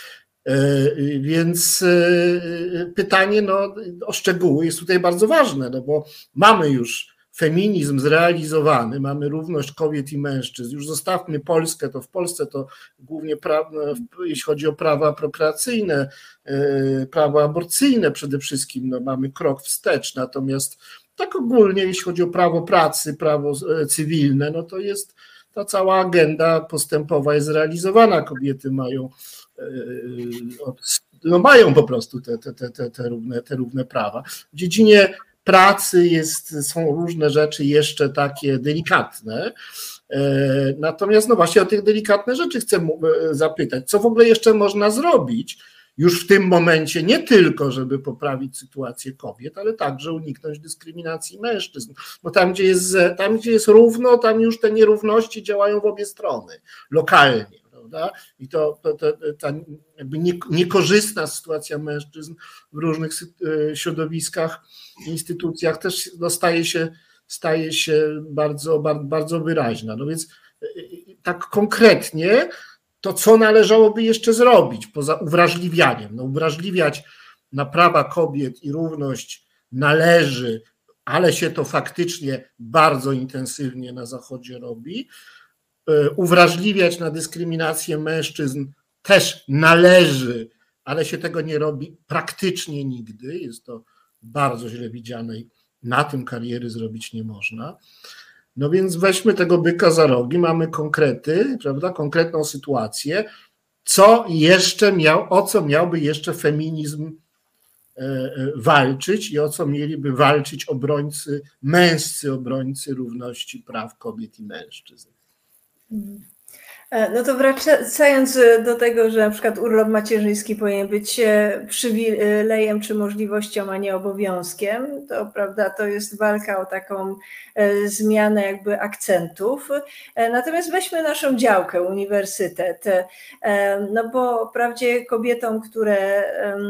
Więc pytanie no, o szczegóły jest tutaj bardzo ważne, no bo mamy już feminizm zrealizowany, mamy równość kobiet i mężczyzn. Już zostawmy Polskę, to w Polsce to głównie prawo, jeśli chodzi o prawa prokreacyjne, prawo aborcyjne przede wszystkim, no mamy krok wstecz, natomiast tak ogólnie jeśli chodzi o prawo pracy, prawo cywilne, no to jest ta cała agenda postępowa jest zrealizowana, kobiety mają no mają po prostu te, te, te, te, równe, te równe prawa. W dziedzinie pracy jest, są różne rzeczy jeszcze takie delikatne, natomiast no właśnie o tych delikatne rzeczy chcę zapytać, co w ogóle jeszcze można zrobić już w tym momencie, nie tylko żeby poprawić sytuację kobiet, ale także uniknąć dyskryminacji mężczyzn, bo tam gdzie jest, tam, gdzie jest równo, tam już te nierówności działają w obie strony, lokalnie. I to, to, to ta jakby nie, niekorzystna sytuacja mężczyzn w różnych środowiskach, instytucjach też no staje się, staje się bardzo, bardzo wyraźna. No więc tak konkretnie to, co należałoby jeszcze zrobić poza uwrażliwianiem. No uwrażliwiać na prawa kobiet i równość należy, ale się to faktycznie bardzo intensywnie na Zachodzie robi. Uwrażliwiać na dyskryminację mężczyzn też należy, ale się tego nie robi praktycznie nigdy. Jest to bardzo źle widziane i na tym kariery zrobić nie można. No więc weźmy tego byka za rogi, mamy konkrety, prawda, konkretną sytuację, co jeszcze miał, o co miałby jeszcze feminizm walczyć i o co mieliby walczyć obrońcy, męscy obrońcy równości praw kobiet i mężczyzn. No to wracając do tego, że na przykład urlop macierzyński powinien być przywilejem czy możliwością, a nie obowiązkiem, to prawda, to jest walka o taką zmianę jakby akcentów. Natomiast weźmy naszą działkę, uniwersytet, no bo wprawdzie kobietom, które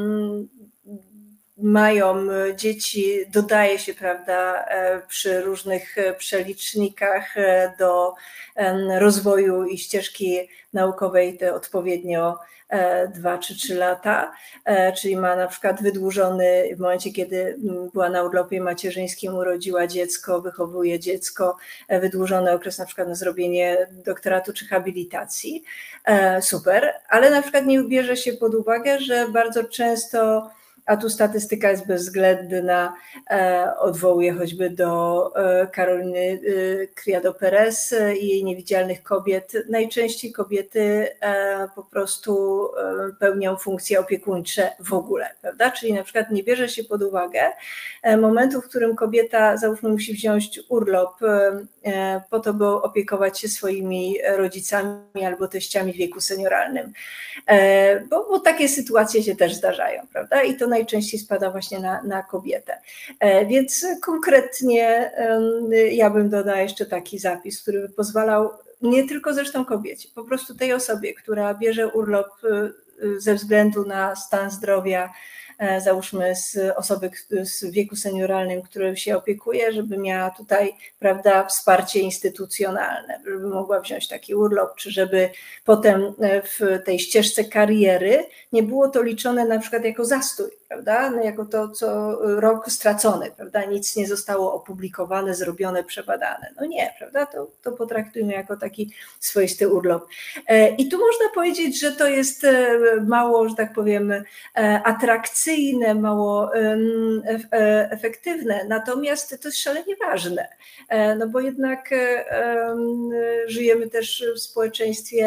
mają dzieci, dodaje się, prawda, przy różnych przelicznikach do rozwoju i ścieżki naukowej te odpowiednio dwa czy trzy lata, czyli ma na przykład wydłużony w momencie, kiedy była na urlopie macierzyńskim, urodziła dziecko, wychowuje dziecko, wydłużony okres na przykład na zrobienie doktoratu czy habilitacji. Super, ale na przykład nie bierze się pod uwagę, że bardzo często, a tu statystyka jest bezwzględna, odwołuję choćby do Karoliny Criado-Perez i jej niewidzialnych kobiet. Najczęściej kobiety po prostu pełnią funkcje opiekuńcze w ogóle, prawda? Czyli na przykład nie bierze się pod uwagę momentu, w którym kobieta, załóżmy, musi wziąć urlop po to, by opiekować się swoimi rodzicami albo teściami w wieku senioralnym. Bo, bo takie sytuacje się też zdarzają, prawda? I to najczęściej spada właśnie na, na kobietę. Więc konkretnie ja bym dodała jeszcze taki zapis, który by pozwalał nie tylko zresztą kobiecie, po prostu tej osobie, która bierze urlop ze względu na stan zdrowia, załóżmy z osoby z wieku senioralnym, którym się opiekuje, żeby miała tutaj, prawda, wsparcie instytucjonalne, żeby mogła wziąć taki urlop, czy żeby potem w tej ścieżce kariery nie było to liczone na przykład jako zastój, prawda, no jako to, co rok stracony, prawda, nic nie zostało opublikowane, zrobione, przebadane. No nie, prawda, to, to potraktujmy jako taki swoisty urlop. I tu można powiedzieć, że to jest mało, że tak powiem, atrakcyjne, mało efektywne, natomiast to jest szalenie ważne, no bo jednak żyjemy też w społeczeństwie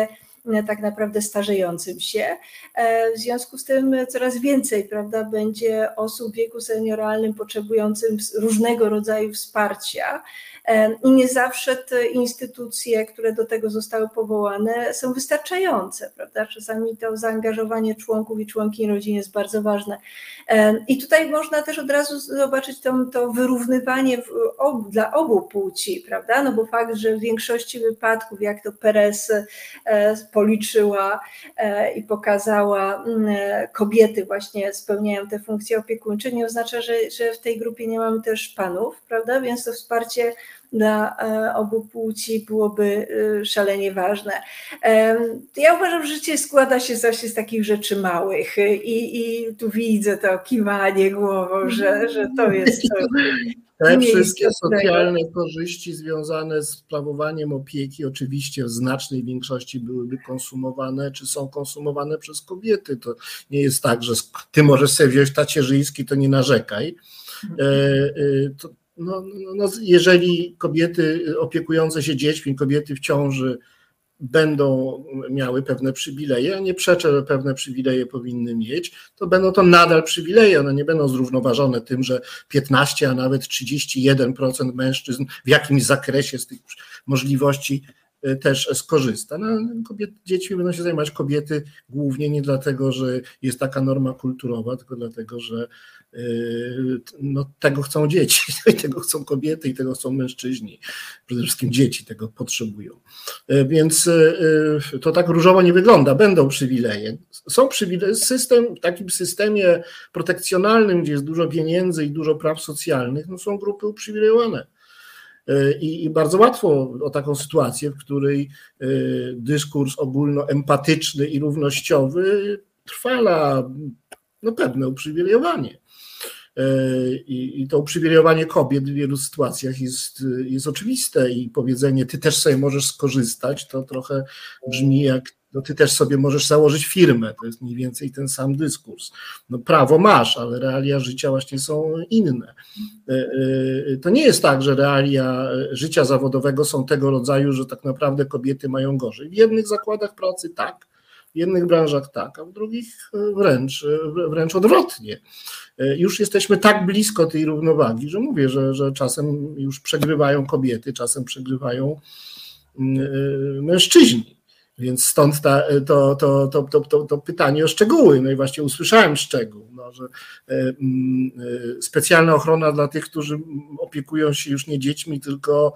tak naprawdę starzejącym się. W związku z tym coraz więcej, prawda, będzie osób w wieku senioralnym potrzebującym różnego rodzaju wsparcia i nie zawsze te instytucje, które do tego zostały powołane, są wystarczające, prawda? Czasami to zaangażowanie członków i członkiń rodziny jest bardzo ważne. I tutaj można też od razu zobaczyć to, to wyrównywanie w obu, dla obu płci, prawda? No bo fakt, że w większości wypadków, jak to Perez policzyła i pokazała, kobiety właśnie spełniają te funkcje opiekuńcze, nie oznacza, że, że w tej grupie nie mamy też panów, prawda? Więc to wsparcie dla obu płci byłoby szalenie ważne. Ja uważam, że życie składa się właśnie z takich rzeczy małych i, i tu widzę to kiwanie głową, że, że to jest to. Te wszystkie socjalne korzyści związane z sprawowaniem opieki oczywiście w znacznej większości byłyby konsumowane, czy są konsumowane przez kobiety. To nie jest tak, że ty możesz sobie wziąć tacierzyński, to nie narzekaj. To, no, no, jeżeli kobiety opiekujące się dziećmi, kobiety w ciąży będą miały pewne przywileje, ja nie przeczę, że pewne przywileje powinny mieć, to będą to nadal przywileje, one nie będą zrównoważone tym, że piętnaście, a nawet trzydzieści jeden procent mężczyzn w jakimś zakresie z tych możliwości też skorzysta. No, kobiety, dziećmi będą się zajmować kobiety głównie nie dlatego, że jest taka norma kulturowa, tylko dlatego, że no, tego chcą dzieci, i tego chcą kobiety, i tego chcą mężczyźni. Przede wszystkim dzieci tego potrzebują. Więc to tak różowo nie wygląda. Będą przywileje. Są przywileje. System, w takim systemie protekcjonalnym, gdzie jest dużo pieniędzy i dużo praw socjalnych, no, są grupy uprzywilejowane. I, I bardzo łatwo o taką sytuację, w której dyskurs ogólnoempatyczny i równościowy trwala no, pewne uprzywilejowanie. I, I to uprzywilejowanie kobiet w wielu sytuacjach jest, jest oczywiste i powiedzenie, ty też sobie możesz skorzystać, to trochę brzmi jak, no ty też sobie możesz założyć firmę, to jest mniej więcej ten sam dyskurs. No prawo masz, ale realia życia właśnie są inne. To nie jest tak, że realia życia zawodowego są tego rodzaju, że tak naprawdę kobiety mają gorzej. W jednych zakładach pracy tak, w jednych branżach tak, a w drugich wręcz, wręcz odwrotnie. Już jesteśmy tak blisko tej równowagi, że mówię, że, że czasem już przegrywają kobiety, czasem przegrywają mężczyźni. Więc stąd ta, to, to, to, to, to, to pytanie o szczegóły. No i właśnie usłyszałem szczegół, no, że specjalna ochrona dla tych, którzy opiekują się już nie dziećmi, tylko,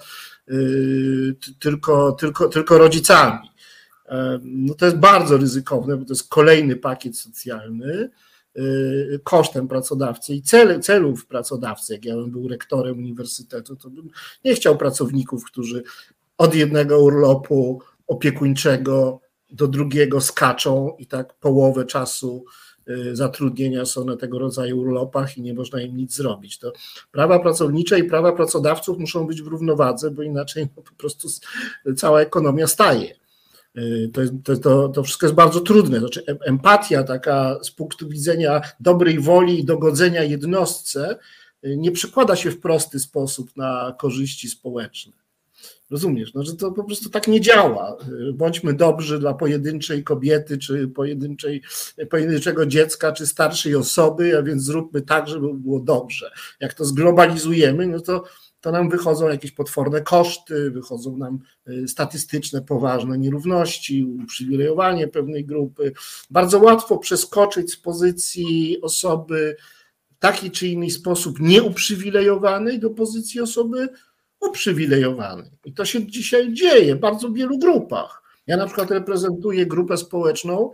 tylko, tylko, tylko rodzicami. No to jest bardzo ryzykowne, bo to jest kolejny pakiet socjalny kosztem pracodawcy i cel, celów pracodawcy. Jak ja bym był rektorem uniwersytetu, to bym nie chciał pracowników, którzy od jednego urlopu opiekuńczego do drugiego skaczą i tak połowę czasu zatrudnienia są na tego rodzaju urlopach i nie można im nic zrobić. To prawa pracownicze i prawa pracodawców muszą być w równowadze, bo inaczej no po prostu cała ekonomia staje. To, jest, to, to wszystko jest bardzo trudne. Znaczy, empatia taka z punktu widzenia dobrej woli i dogodzenia jednostce nie przekłada się w prosty sposób na korzyści społeczne. Rozumiesz, no, że to po prostu tak nie działa. Bądźmy dobrzy dla pojedynczej kobiety, czy pojedynczej, pojedynczego dziecka, czy starszej osoby, a więc zróbmy tak, żeby było dobrze. Jak to zglobalizujemy, no to to nam wychodzą jakieś potworne koszty, wychodzą nam statystyczne, poważne nierówności, uprzywilejowanie pewnej grupy. Bardzo łatwo przeskoczyć z pozycji osoby w taki czy inny sposób nieuprzywilejowanej do pozycji osoby uprzywilejowanej. I to się dzisiaj dzieje w bardzo wielu grupach. Ja na przykład reprezentuję grupę społeczną,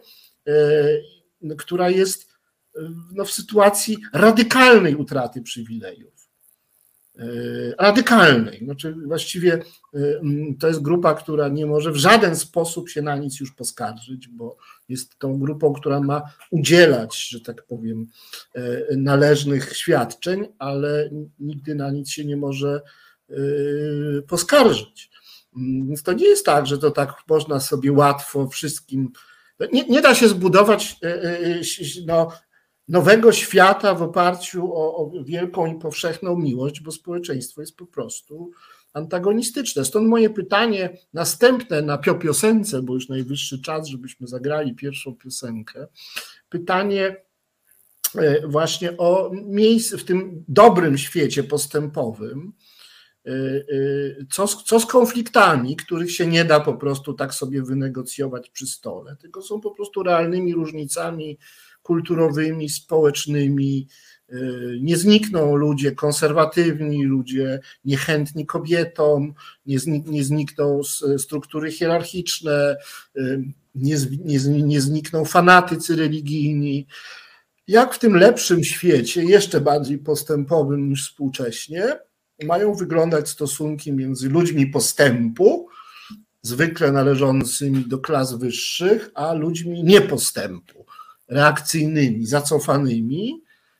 która jest no, w sytuacji radykalnej utraty przywilejów. Radykalnej. Znaczy właściwie to jest grupa, która nie może w żaden sposób się na nic już poskarżyć, bo jest tą grupą, która ma udzielać, że tak powiem, należnych świadczeń, ale nigdy na nic się nie może poskarżyć. Więc to nie jest tak, że to tak można sobie łatwo wszystkim. Nie, nie da się zbudować no, nowego świata w oparciu o, o wielką i powszechną miłość, bo społeczeństwo jest po prostu antagonistyczne. Stąd moje pytanie następne na piosence, bo już najwyższy czas, żebyśmy zagrali pierwszą piosenkę. Pytanie właśnie o miejsce w tym dobrym świecie postępowym, co z, co z konfliktami, których się nie da po prostu tak sobie wynegocjować przy stole, tylko są po prostu realnymi różnicami kulturowymi, społecznymi. Nie znikną ludzie konserwatywni, ludzie niechętni kobietom, nie, znik, nie znikną struktury hierarchiczne, nie, nie, nie znikną fanatycy religijni. Jak w tym lepszym świecie, jeszcze bardziej postępowym niż współcześnie, mają wyglądać stosunki między ludźmi postępu, zwykle należącymi do klas wyższych, a ludźmi niepostępu, reakcyjnymi, zacofanymi,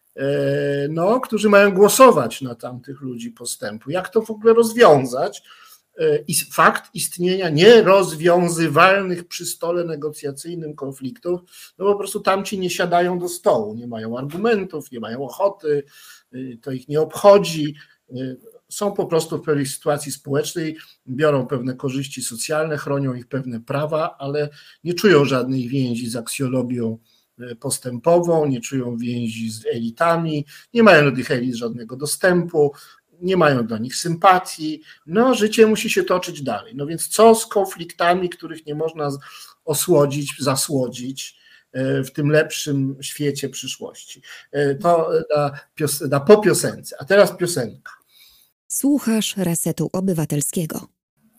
no, którzy mają głosować na tamtych ludzi postępu. Jak to w ogóle rozwiązać? I fakt istnienia nierozwiązywalnych przy stole negocjacyjnym konfliktów, no po prostu tamci nie siadają do stołu, nie mają argumentów, nie mają ochoty, to ich nie obchodzi, są po prostu w pewnej sytuacji społecznej, biorą pewne korzyści socjalne, chronią ich pewne prawa, ale nie czują żadnej więzi z aksjologią postępową, nie czują więzi z elitami, nie mają do tych elit żadnego dostępu, nie mają do nich sympatii, no życie musi się toczyć dalej. No więc co z konfliktami, których nie można osłodzić, zasłodzić w tym lepszym świecie przyszłości? To na, na po piosence, a teraz piosenka. Słuchasz Resetu Obywatelskiego.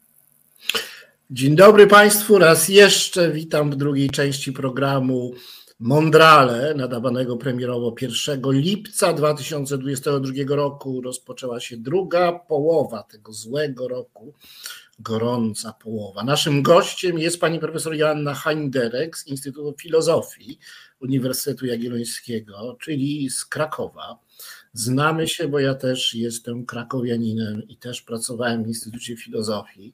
Dzień dobry Państwu, raz jeszcze witam w drugiej części programu Mondrale, nadawanego premierowo pierwszego lipca dwa tysiące dwudziestego drugiego roku. Rozpoczęła się druga połowa tego złego roku, gorąca połowa. Naszym gościem jest pani profesor Joanna Hajnderek z Instytutu Filozofii Uniwersytetu Jagiellońskiego, czyli z Krakowa. Znamy się, bo ja też jestem krakowianinem i też pracowałem w Instytucie Filozofii.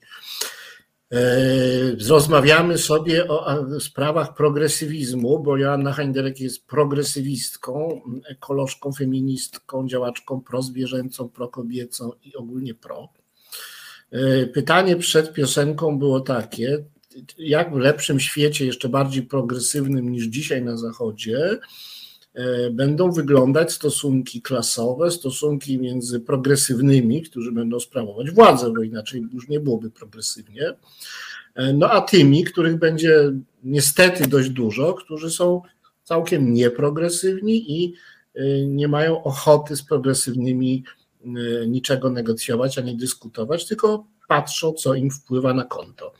Rozmawiamy sobie o sprawach progresywizmu, bo Joanna Hajnderek jest progresywistką, ekolożką, feministką, działaczką prozwierzęcą, prokobiecą i ogólnie pro. Pytanie przed piosenką było takie, jak w lepszym świecie, jeszcze bardziej progresywnym niż dzisiaj na Zachodzie, będą wyglądać stosunki klasowe, stosunki między progresywnymi, którzy będą sprawować władzę, bo inaczej już nie byłoby progresywnie, no a tymi, których będzie niestety dość dużo, którzy są całkiem nieprogresywni i nie mają ochoty z progresywnymi niczego negocjować, ani dyskutować, tylko patrzą, co im wpływa na konto.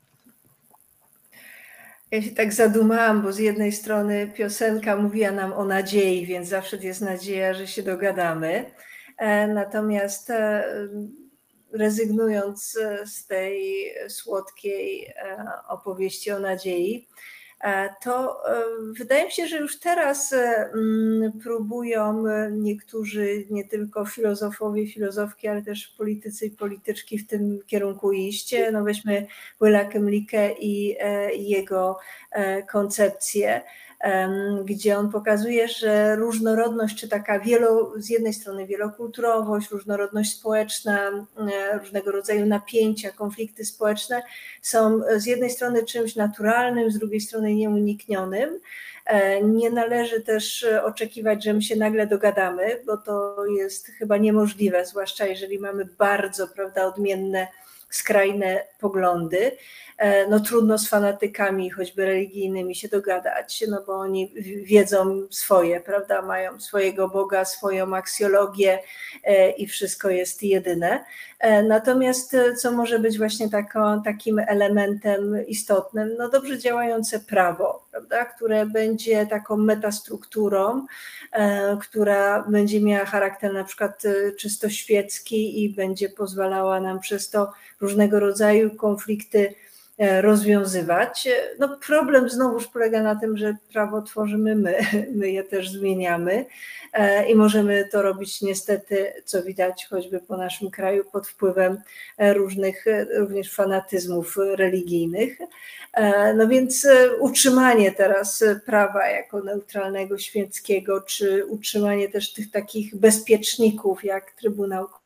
Ja się tak zadumałam, bo z jednej strony piosenka mówiła nam o nadziei, więc zawsze jest nadzieja, że się dogadamy. Natomiast rezygnując z tej słodkiej opowieści o nadziei, to wydaje mi się, że już teraz próbują niektórzy, nie tylko filozofowie, filozofki, ale też politycy i polityczki w tym kierunku iść. No weźmy Willa Kemlicka i jego koncepcję, gdzie on pokazuje, że różnorodność, czy taka wielo, z jednej strony wielokulturowość, różnorodność społeczna, różnego rodzaju napięcia, konflikty społeczne są z jednej strony czymś naturalnym, z drugiej strony nieuniknionym. Nie należy też oczekiwać, że my się nagle dogadamy, bo to jest chyba niemożliwe, zwłaszcza jeżeli mamy bardzo, prawda, odmienne, skrajne poglądy. No trudno z fanatykami choćby religijnymi się dogadać, no bo oni wiedzą swoje, prawda, mają swojego Boga, swoją aksjologię i wszystko jest jedyne. Natomiast co może być właśnie taką, takim elementem istotnym? No dobrze działające prawo, prawda, które będzie taką metastrukturą, która będzie miała charakter na przykład czysto świecki i będzie pozwalała nam przez to różnego rodzaju konflikty rozwiązywać. No problem znowuż polega na tym, że prawo tworzymy my, my je też zmieniamy i możemy to robić niestety, co widać choćby po naszym kraju, pod wpływem różnych również fanatyzmów religijnych. No więc utrzymanie teraz prawa jako neutralnego, świeckiego, czy utrzymanie też tych takich bezpieczników jak Trybunał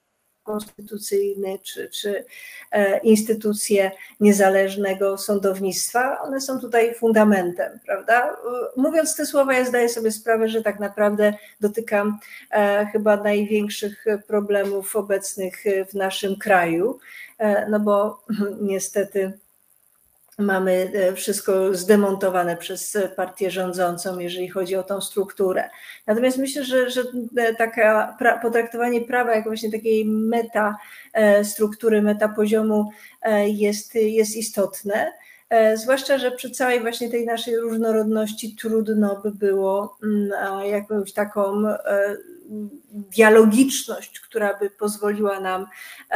konstytucyjny czy, czy instytucje niezależnego sądownictwa, one są tutaj fundamentem, prawda? Mówiąc te słowa, ja zdaję sobie sprawę, że tak naprawdę dotykam chyba największych problemów obecnych w naszym kraju, no bo niestety mamy wszystko zdemontowane przez partię rządzącą, jeżeli chodzi o tą strukturę. Natomiast myślę, że, że taka pra, potraktowanie prawa jako właśnie takiej meta struktury, meta poziomu jest, jest istotne. Zwłaszcza, że przy całej właśnie tej naszej różnorodności trudno by było jakąś taką dialogiczność, która by pozwoliła nam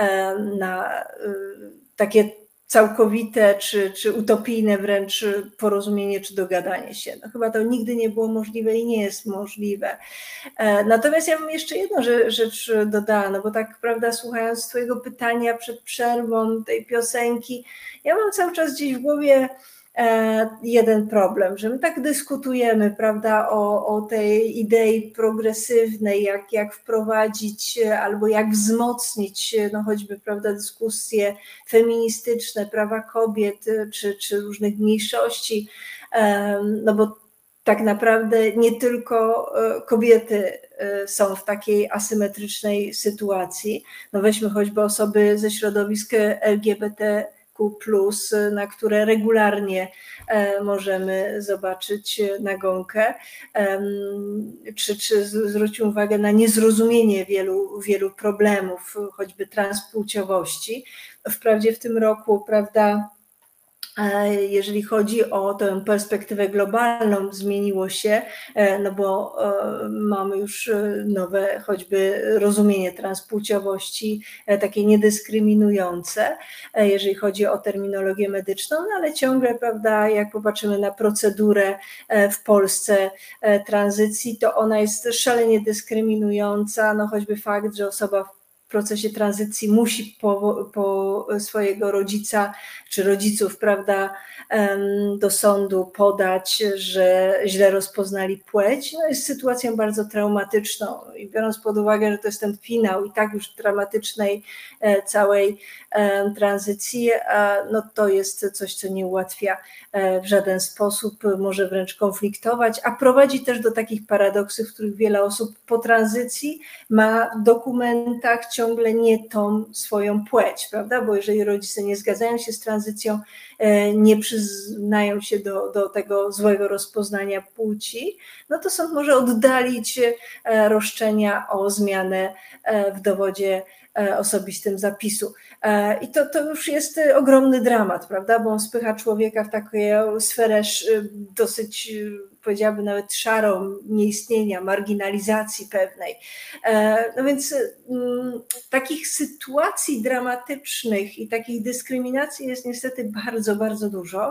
na takie całkowite czy, czy utopijne wręcz porozumienie czy dogadanie się. No chyba to nigdy nie było możliwe i nie jest możliwe. Natomiast ja bym jeszcze jedną rzecz dodała, no bo tak, prawda, słuchając twojego pytania przed przerwą tej piosenki, ja mam cały czas gdzieś w głowie jeden problem, że my tak dyskutujemy, prawda, o, o tej idei progresywnej, jak, jak wprowadzić albo jak wzmocnić, no choćby, prawda, dyskusje feministyczne, prawa kobiet czy, czy różnych mniejszości, no bo tak naprawdę nie tylko kobiety są w takiej asymetrycznej sytuacji, no weźmy choćby osoby ze środowisk L G B T plus, na które regularnie możemy zobaczyć nagonkę, czy, czy zwrócić uwagę na niezrozumienie wielu, wielu problemów, choćby transpłciowości. Wprawdzie w tym roku, prawda, jeżeli chodzi o tę perspektywę globalną, zmieniło się, no bo mamy już nowe choćby rozumienie transpłciowości, takie niedyskryminujące, jeżeli chodzi o terminologię medyczną, no ale ciągle, prawda, jak popatrzymy na procedurę w Polsce tranzycji, to ona jest szalenie dyskryminująca, no choćby fakt, że osoba w w procesie tranzycji musi po, po swojego rodzica czy rodziców, prawda, do sądu podać, że źle rozpoznali płeć, no jest sytuacją bardzo traumatyczną i biorąc pod uwagę, że to jest ten finał i tak już dramatycznej całej tranzycji, no to jest coś, co nie ułatwia w żaden sposób, może wręcz konfliktować, a prowadzi też do takich paradoksów, w których wiele osób po tranzycji ma w dokumentach ciągle nie tą swoją płeć, prawda? Bo jeżeli rodzice nie zgadzają się z tranzycją, nie przyznają się do, do tego złego rozpoznania płci, no to sąd może oddalić roszczenia o zmianę w dowodzie osobistym zapisu. I to, to już jest ogromny dramat, prawda? Bo on spycha człowieka w taką sferę dosyć, powiedziałabym, nawet szarą, nieistnienia, marginalizacji pewnej. No więc m, takich sytuacji dramatycznych i takich dyskryminacji jest niestety bardzo, bardzo dużo.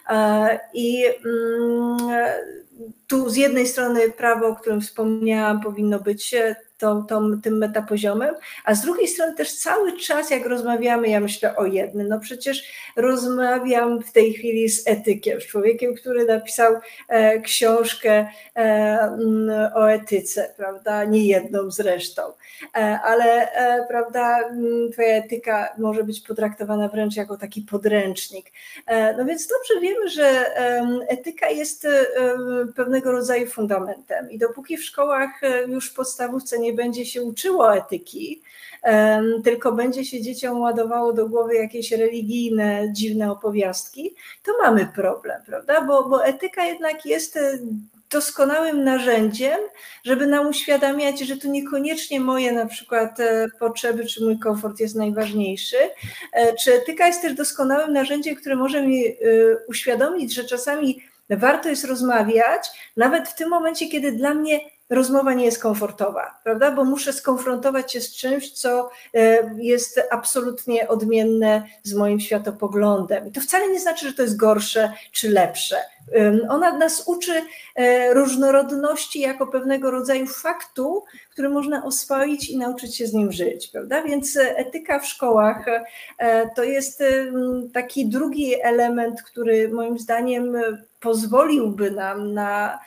I m, tu z jednej strony prawo, o którym wspomniałam, powinno być tą, tą, tym metapoziomem, a z drugiej strony też cały czas, jak rozmawiamy, ja myślę o jednym, no przecież rozmawiam w tej chwili z etykiem, z człowiekiem, który napisał e, książkę e, o etyce, prawda, nie jedną zresztą, e, ale e, prawda, twoja etyka może być potraktowana wręcz jako taki podręcznik. E, no więc dobrze wiemy, że e, etyka jest e, pewnego rodzaju fundamentem i dopóki w szkołach już w podstawówce nie będzie się uczyło etyki, tylko będzie się dzieciom ładowało do głowy jakieś religijne, dziwne opowiastki, to mamy problem, prawda? Bo, bo etyka jednak jest doskonałym narzędziem, żeby nam uświadamiać, że to niekoniecznie moje na przykład potrzeby czy mój komfort jest najważniejszy. Czy etyka jest też doskonałym narzędziem, które może mi uświadomić, że czasami warto jest rozmawiać, nawet w tym momencie, kiedy dla mnie rozmowa nie jest komfortowa, prawda? Bo muszę skonfrontować się z czymś, co jest absolutnie odmienne z moim światopoglądem. I to wcale nie znaczy, że to jest gorsze czy lepsze. Ona nas uczy różnorodności jako pewnego rodzaju faktu, który można oswoić i nauczyć się z nim żyć, prawda? Więc etyka w szkołach to jest taki drugi element, który moim zdaniem pozwoliłby nam na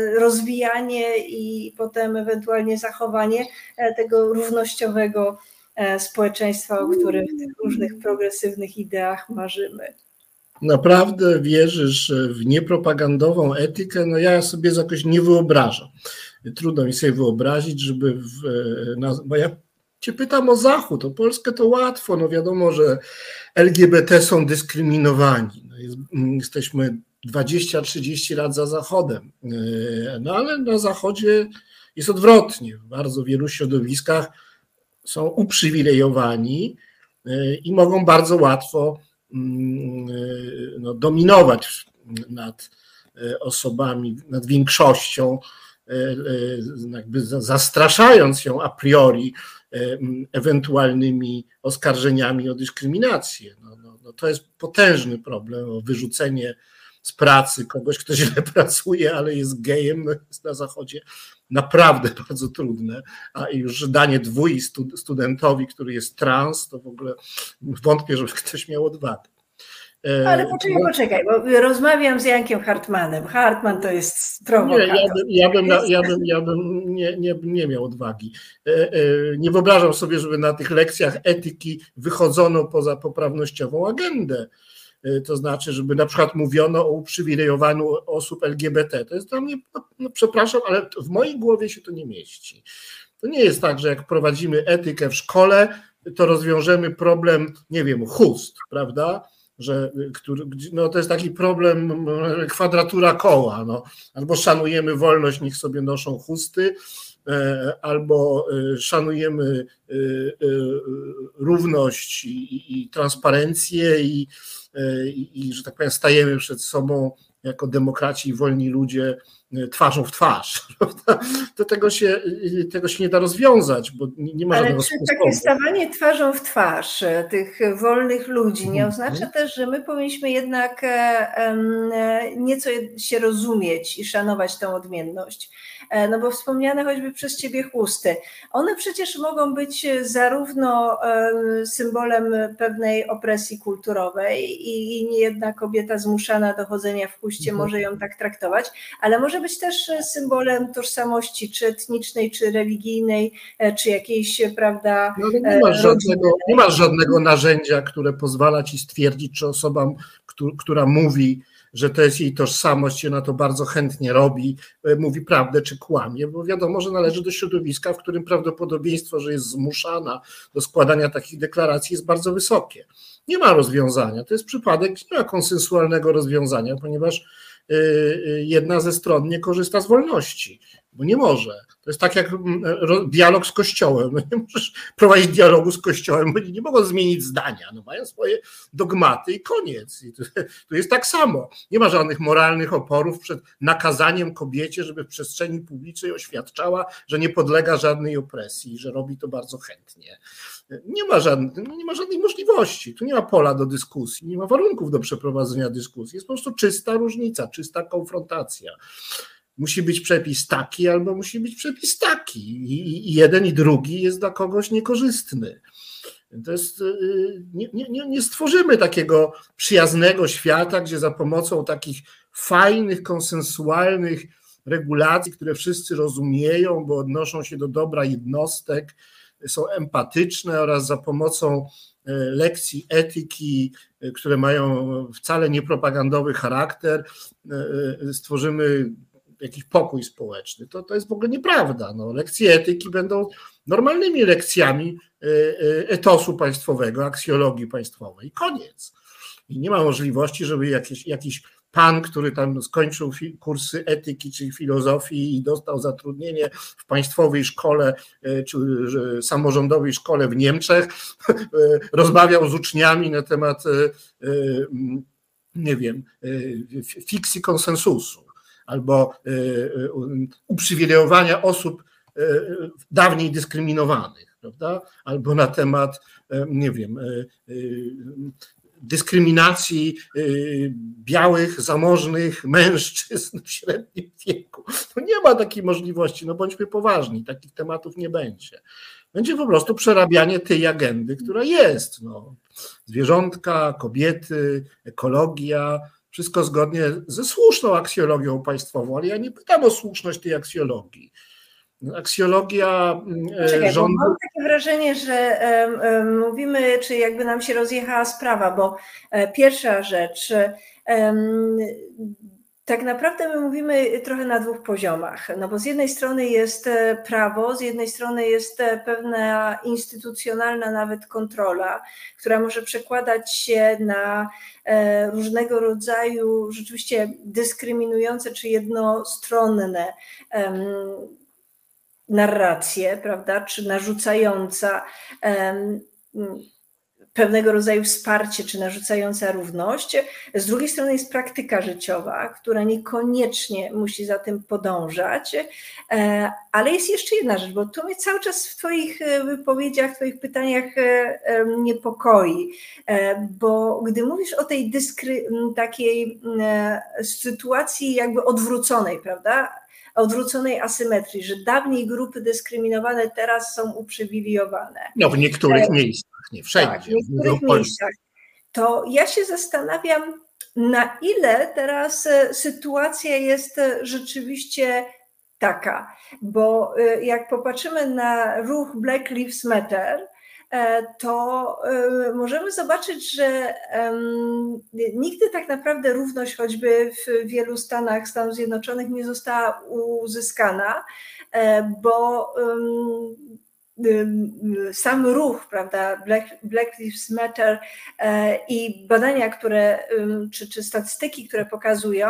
rozwijanie i potem ewentualnie zachowanie tego równościowego społeczeństwa, o którym w tych różnych progresywnych ideach marzymy. Naprawdę wierzysz w niepropagandową etykę? No ja sobie jakoś nie wyobrażam. Trudno mi sobie wyobrazić, żeby, w, na, bo ja cię pytam o Zachód, o Polskę to łatwo, no wiadomo, że L G B T są dyskryminowani. No jest, jesteśmy dwadzieścia trzydzieści lat za Zachodem, no ale na Zachodzie jest odwrotnie. W bardzo wielu środowiskach są uprzywilejowani i mogą bardzo łatwo no, dominować nad osobami, nad większością, jakby zastraszając ją a priori ewentualnymi oskarżeniami o dyskryminację. No, no, no to jest potężny problem, o wyrzucenie z pracy kogoś, kto źle pracuje, ale jest gejem, no jest na Zachodzie naprawdę bardzo trudne, a już danie dwój studentowi, który jest trans, to w ogóle wątpię, żeby ktoś miał odwagę. Ale poczekaj, poczekaj, bo rozmawiam z Jankiem Hartmanem. Hartman to jest prowokator. Nie, ja bym, ja bym, ja bym, ja bym nie, nie, nie miał odwagi. Nie wyobrażam sobie, żeby na tych lekcjach etyki wychodzono poza poprawnościową agendę. To znaczy, żeby na przykład mówiono o uprzywilejowaniu osób L G B T. To jest dla mnie, no przepraszam, ale w mojej głowie się to nie mieści. To nie jest tak, że jak prowadzimy etykę w szkole, to rozwiążemy problem, nie wiem, chust, prawda? Że, który, no to jest taki problem, kwadratura koła. No. Albo szanujemy wolność, niech sobie noszą chusty, albo szanujemy równość i, i transparencję i, i, i, że tak powiem, stajemy przed sobą jako demokraci i wolni ludzie twarzą w twarz. To tego się, tego się nie da rozwiązać, bo nie ma żadnego sposobu. Ale czy takie stawanie twarzą w twarz tych wolnych ludzi nie oznacza też, że my powinniśmy jednak nieco się rozumieć i szanować tę odmienność? No bo wspomniane choćby przez ciebie chusty, one przecież mogą być zarówno symbolem pewnej opresji kulturowej i niejedna kobieta zmuszana do chodzenia w chuście może ją tak traktować, ale może być też symbolem tożsamości, czy etnicznej, czy religijnej, czy jakiejś, prawda... No, nie, masz żadnego, nie masz żadnego narzędzia, które pozwala ci stwierdzić, czy osoba, która mówi, że to jest jej tożsamość, ona to bardzo chętnie robi, mówi prawdę czy kłamie, bo wiadomo, że należy do środowiska, w którym prawdopodobieństwo, że jest zmuszana do składania takich deklaracji jest bardzo wysokie. Nie ma rozwiązania, to jest przypadek, nie ma konsensualnego rozwiązania, ponieważ jedna ze stron nie korzysta z wolności, bo nie może. To jest tak jak dialog z Kościołem. No nie możesz prowadzić dialogu z Kościołem, bo nie mogą zmienić zdania. No mają swoje dogmaty i koniec. I to, to jest tak samo. Nie ma żadnych moralnych oporów przed nakazaniem kobiecie, żeby w przestrzeni publicznej oświadczała, że nie podlega żadnej opresji, że robi to bardzo chętnie. Nie ma, żadnej, nie ma żadnej możliwości. Tu nie ma pola do dyskusji, nie ma warunków do przeprowadzenia dyskusji. Jest po prostu czysta różnica, czysta konfrontacja. Musi być przepis taki, albo musi być przepis taki. I jeden i drugi jest dla kogoś niekorzystny. To jest, nie, nie, nie stworzymy takiego przyjaznego świata, gdzie za pomocą takich fajnych, konsensualnych regulacji, które wszyscy rozumieją, bo odnoszą się do dobra jednostek, są empatyczne, oraz za pomocą lekcji etyki, które mają wcale niepropagandowy charakter, stworzymy jakiś pokój społeczny. To, to jest w ogóle nieprawda. No, lekcje etyki będą normalnymi lekcjami etosu państwowego, aksjologii państwowej. Koniec. I nie ma możliwości, żeby jakiś, jakiś pan, który tam skończył kursy etyki czy filozofii i dostał zatrudnienie w państwowej szkole czy samorządowej szkole w Niemczech, rozmawiał z uczniami na temat, nie wiem, fikcji konsensusu albo uprzywilejowania osób dawniej dyskryminowanych, prawda? Albo na temat, nie wiem, dyskryminacji białych, zamożnych mężczyzn w średnim wieku. No nie ma takiej możliwości, no bądźmy poważni, takich tematów nie będzie. Będzie po prostu przerabianie tej agendy, która jest. No. Zwierzątka, kobiety, ekologia, wszystko zgodnie ze słuszną aksjologią państwową, ale ja nie pytam o słuszność tej aksjologii. Aksjologia Czekaj, rządu... Mam takie wrażenie, że um, um, mówimy, czy jakby nam się rozjechała sprawa, bo e, pierwsza rzecz, um, tak naprawdę my mówimy trochę na dwóch poziomach, no bo z jednej strony jest prawo, z jednej strony jest pewna instytucjonalna nawet kontrola, która może przekładać się na różnego rodzaju rzeczywiście dyskryminujące czy jednostronne narracje, prawda, czy narzucająca pewnego rodzaju wsparcie, czy narzucająca równość. Z drugiej strony jest praktyka życiowa, która niekoniecznie musi za tym podążać, ale jest jeszcze jedna rzecz, bo to mnie cały czas w Twoich wypowiedziach, w Twoich pytaniach niepokoi, bo gdy mówisz o tej dyskry, takiej sytuacji jakby odwróconej, prawda, odwróconej asymetrii, że dawniej grupy dyskryminowane teraz są uprzywilejowane. No w niektórych miejscach, nie wszędzie. Tak, w niektórych miejscach. To ja się zastanawiam, na ile teraz sytuacja jest rzeczywiście taka, bo jak popatrzymy na ruch Black Lives Matter, to możemy zobaczyć, że nigdy tak naprawdę równość choćby w wielu stanach Stanów Zjednoczonych nie została uzyskana, bo sam ruch, prawda, Black, Black Lives Matter i badania, które, czy, czy statystyki, które pokazują,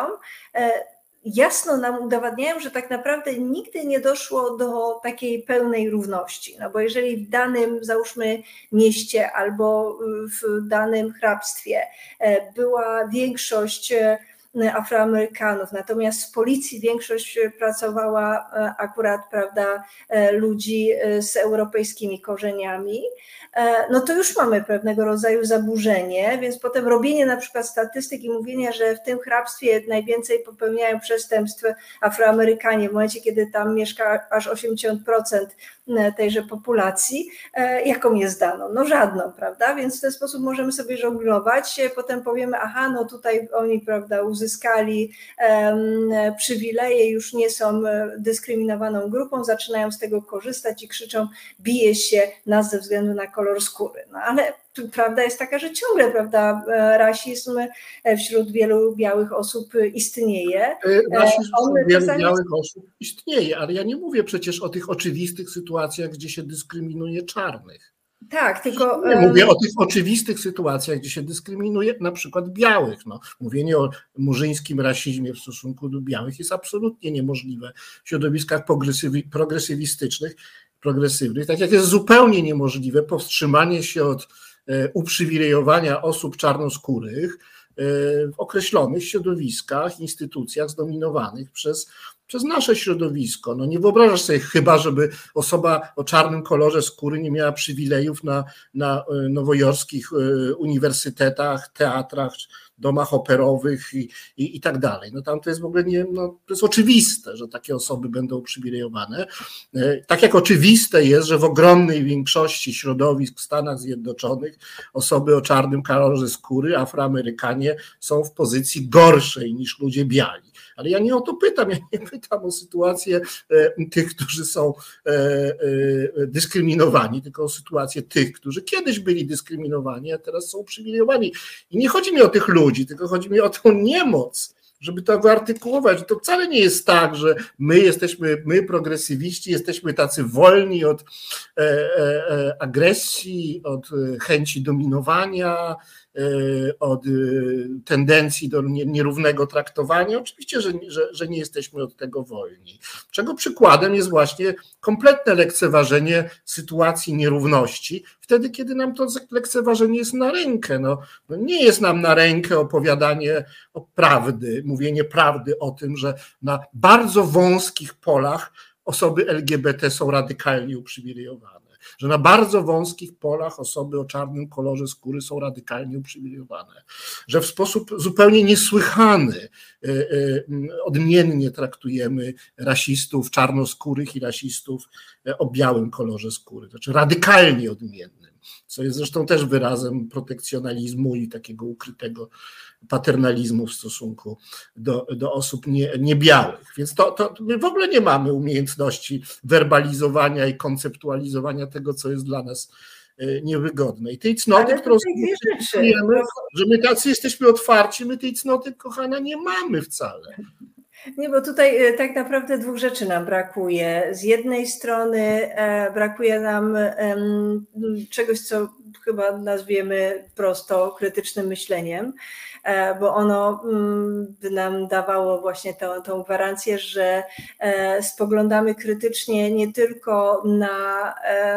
jasno nam udowadniają, że tak naprawdę nigdy nie doszło do takiej pełnej równości. No bo jeżeli w danym, załóżmy, mieście albo w danym hrabstwie była większość Afroamerykanów, natomiast w policji większość pracowała akurat, prawda, ludzi z europejskimi korzeniami, no to już mamy pewnego rodzaju zaburzenie, więc potem robienie na przykład statystyk i mówienie, że w tym hrabstwie najwięcej popełniają przestępstw Afroamerykanie w momencie, kiedy tam mieszka aż osiemdziesiąt procent tejże populacji, jaką jest daną? No żadną, prawda? Więc w ten sposób możemy sobie żonglować, potem powiemy, aha, no tutaj oni, prawda, uzyskali um, przywileje, już nie są dyskryminowaną grupą, zaczynają z tego korzystać i krzyczą, bije się nas ze względu na kolor skóry. No ale prawda jest taka, że ciągle, prawda, rasizm wśród wielu białych osób istnieje. Rasizm wśród wielu białych osób istnieje, ale ja nie mówię przecież o tych oczywistych sytuacjach, gdzie się dyskryminuje czarnych. Tak, tylko... Nie mówię o tych oczywistych sytuacjach, gdzie się dyskryminuje na przykład białych. No, mówienie o murzyńskim rasizmie w stosunku do białych jest absolutnie niemożliwe w środowiskach progresywistycznych, progresywnych, tak jak jest zupełnie niemożliwe powstrzymanie się od uprzywilejowania osób czarnoskórych w określonych środowiskach, instytucjach zdominowanych przez, przez nasze środowisko. No nie wyobrażasz sobie chyba, żeby osoba o czarnym kolorze skóry nie miała przywilejów na, na nowojorskich uniwersytetach, teatrach, domach operowych i, i, i tak dalej. No tam to jest w ogóle nie, no, to jest oczywiste, że takie osoby będą uprzywilejowane. Tak jak oczywiste jest, że w ogromnej większości środowisk w Stanach Zjednoczonych osoby o czarnym kolorze skóry, Afroamerykanie, są w pozycji gorszej niż ludzie biali. Ale ja nie o to pytam, ja nie pytam o sytuację tych, którzy są dyskryminowani, tylko o sytuację tych, którzy kiedyś byli dyskryminowani, a teraz są uprzywilejowani. I nie chodzi mi o tych ludzi, tylko chodzi mi o tą niemoc, żeby to wyartykułować. To wcale nie jest tak, że my jesteśmy, my progresywiści, jesteśmy tacy wolni od agresji, od chęci dominowania, od tendencji do nierównego traktowania. Oczywiście, że, że, że nie jesteśmy od tego wolni. Czego przykładem jest właśnie kompletne lekceważenie sytuacji nierówności, wtedy, kiedy nam to lekceważenie jest na rękę. No, no nie jest nam na rękę opowiadanie o prawdy, mówienie prawdy o tym, że na bardzo wąskich polach osoby L G B T są radykalnie uprzywilejowane. Że na bardzo wąskich polach osoby o czarnym kolorze skóry są radykalnie uprzywilejowane, że w sposób zupełnie niesłychany odmiennie traktujemy rasistów czarnoskórych i rasistów o białym kolorze skóry, znaczy radykalnie odmiennym, co jest zresztą też wyrazem protekcjonalizmu i takiego ukrytego paternalizmu w stosunku do, do osób nie, niebiałych. Więc to, to my w ogóle nie mamy umiejętności werbalizowania i konceptualizowania tego, co jest dla nas niewygodne. I tej cnoty, którą czujemy, że my tacy jesteśmy otwarci, my tej cnoty, kochana, nie mamy wcale. Nie, bo tutaj tak naprawdę dwóch rzeczy nam brakuje. Z jednej strony brakuje nam czegoś, co chyba nazwiemy prosto krytycznym myśleniem, bo ono by nam dawało właśnie tą, tą gwarancję, że spoglądamy krytycznie nie tylko na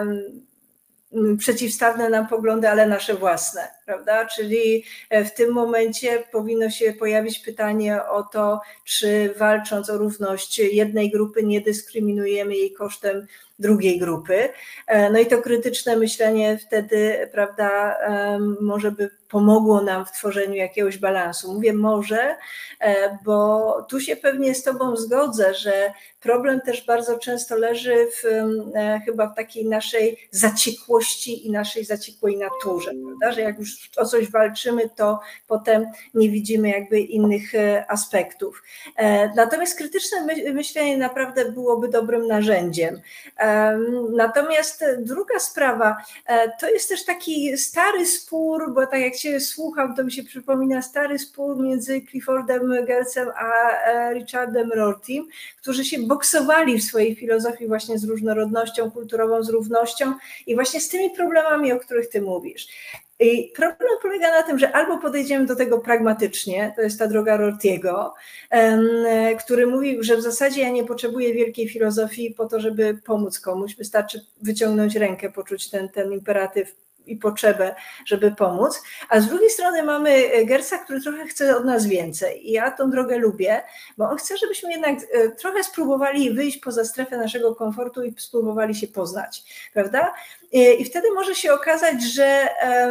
przeciwstawne nam poglądy, ale nasze własne, prawda? Czyli w tym momencie powinno się pojawić pytanie o to, czy walcząc o równość jednej grupy nie dyskryminujemy jej kosztem drugiej grupy. No i to krytyczne myślenie wtedy, prawda, może by pomogło nam w tworzeniu jakiegoś balansu. Mówię może, bo tu się pewnie z Tobą zgodzę, że problem też bardzo często leży w, chyba w takiej naszej zaciekłości i naszej zaciekłej naturze, prawda? Że jak już o coś walczymy, to potem nie widzimy jakby innych aspektów. Natomiast krytyczne myślenie naprawdę byłoby dobrym narzędziem. Natomiast druga sprawa, to jest też taki stary spór, bo tak jak Cię słucham, to mi się przypomina stary spór między Cliffordem Geertzem a Richardem Rortym, którzy się boksowali w swojej filozofii właśnie z różnorodnością kulturową, z równością i właśnie z tymi problemami, o których Ty mówisz. I problem polega na tym, że albo podejdziemy do tego pragmatycznie, to jest ta droga Rorty'ego, który mówi, że w zasadzie ja nie potrzebuję wielkiej filozofii po to, żeby pomóc komuś, wystarczy wyciągnąć rękę, poczuć ten, ten imperatyw i potrzebę, żeby pomóc, a z drugiej strony mamy Geertza, który trochę chce od nas więcej i ja tą drogę lubię, bo on chce, żebyśmy jednak trochę spróbowali wyjść poza strefę naszego komfortu i spróbowali się poznać, prawda? I wtedy może się okazać, że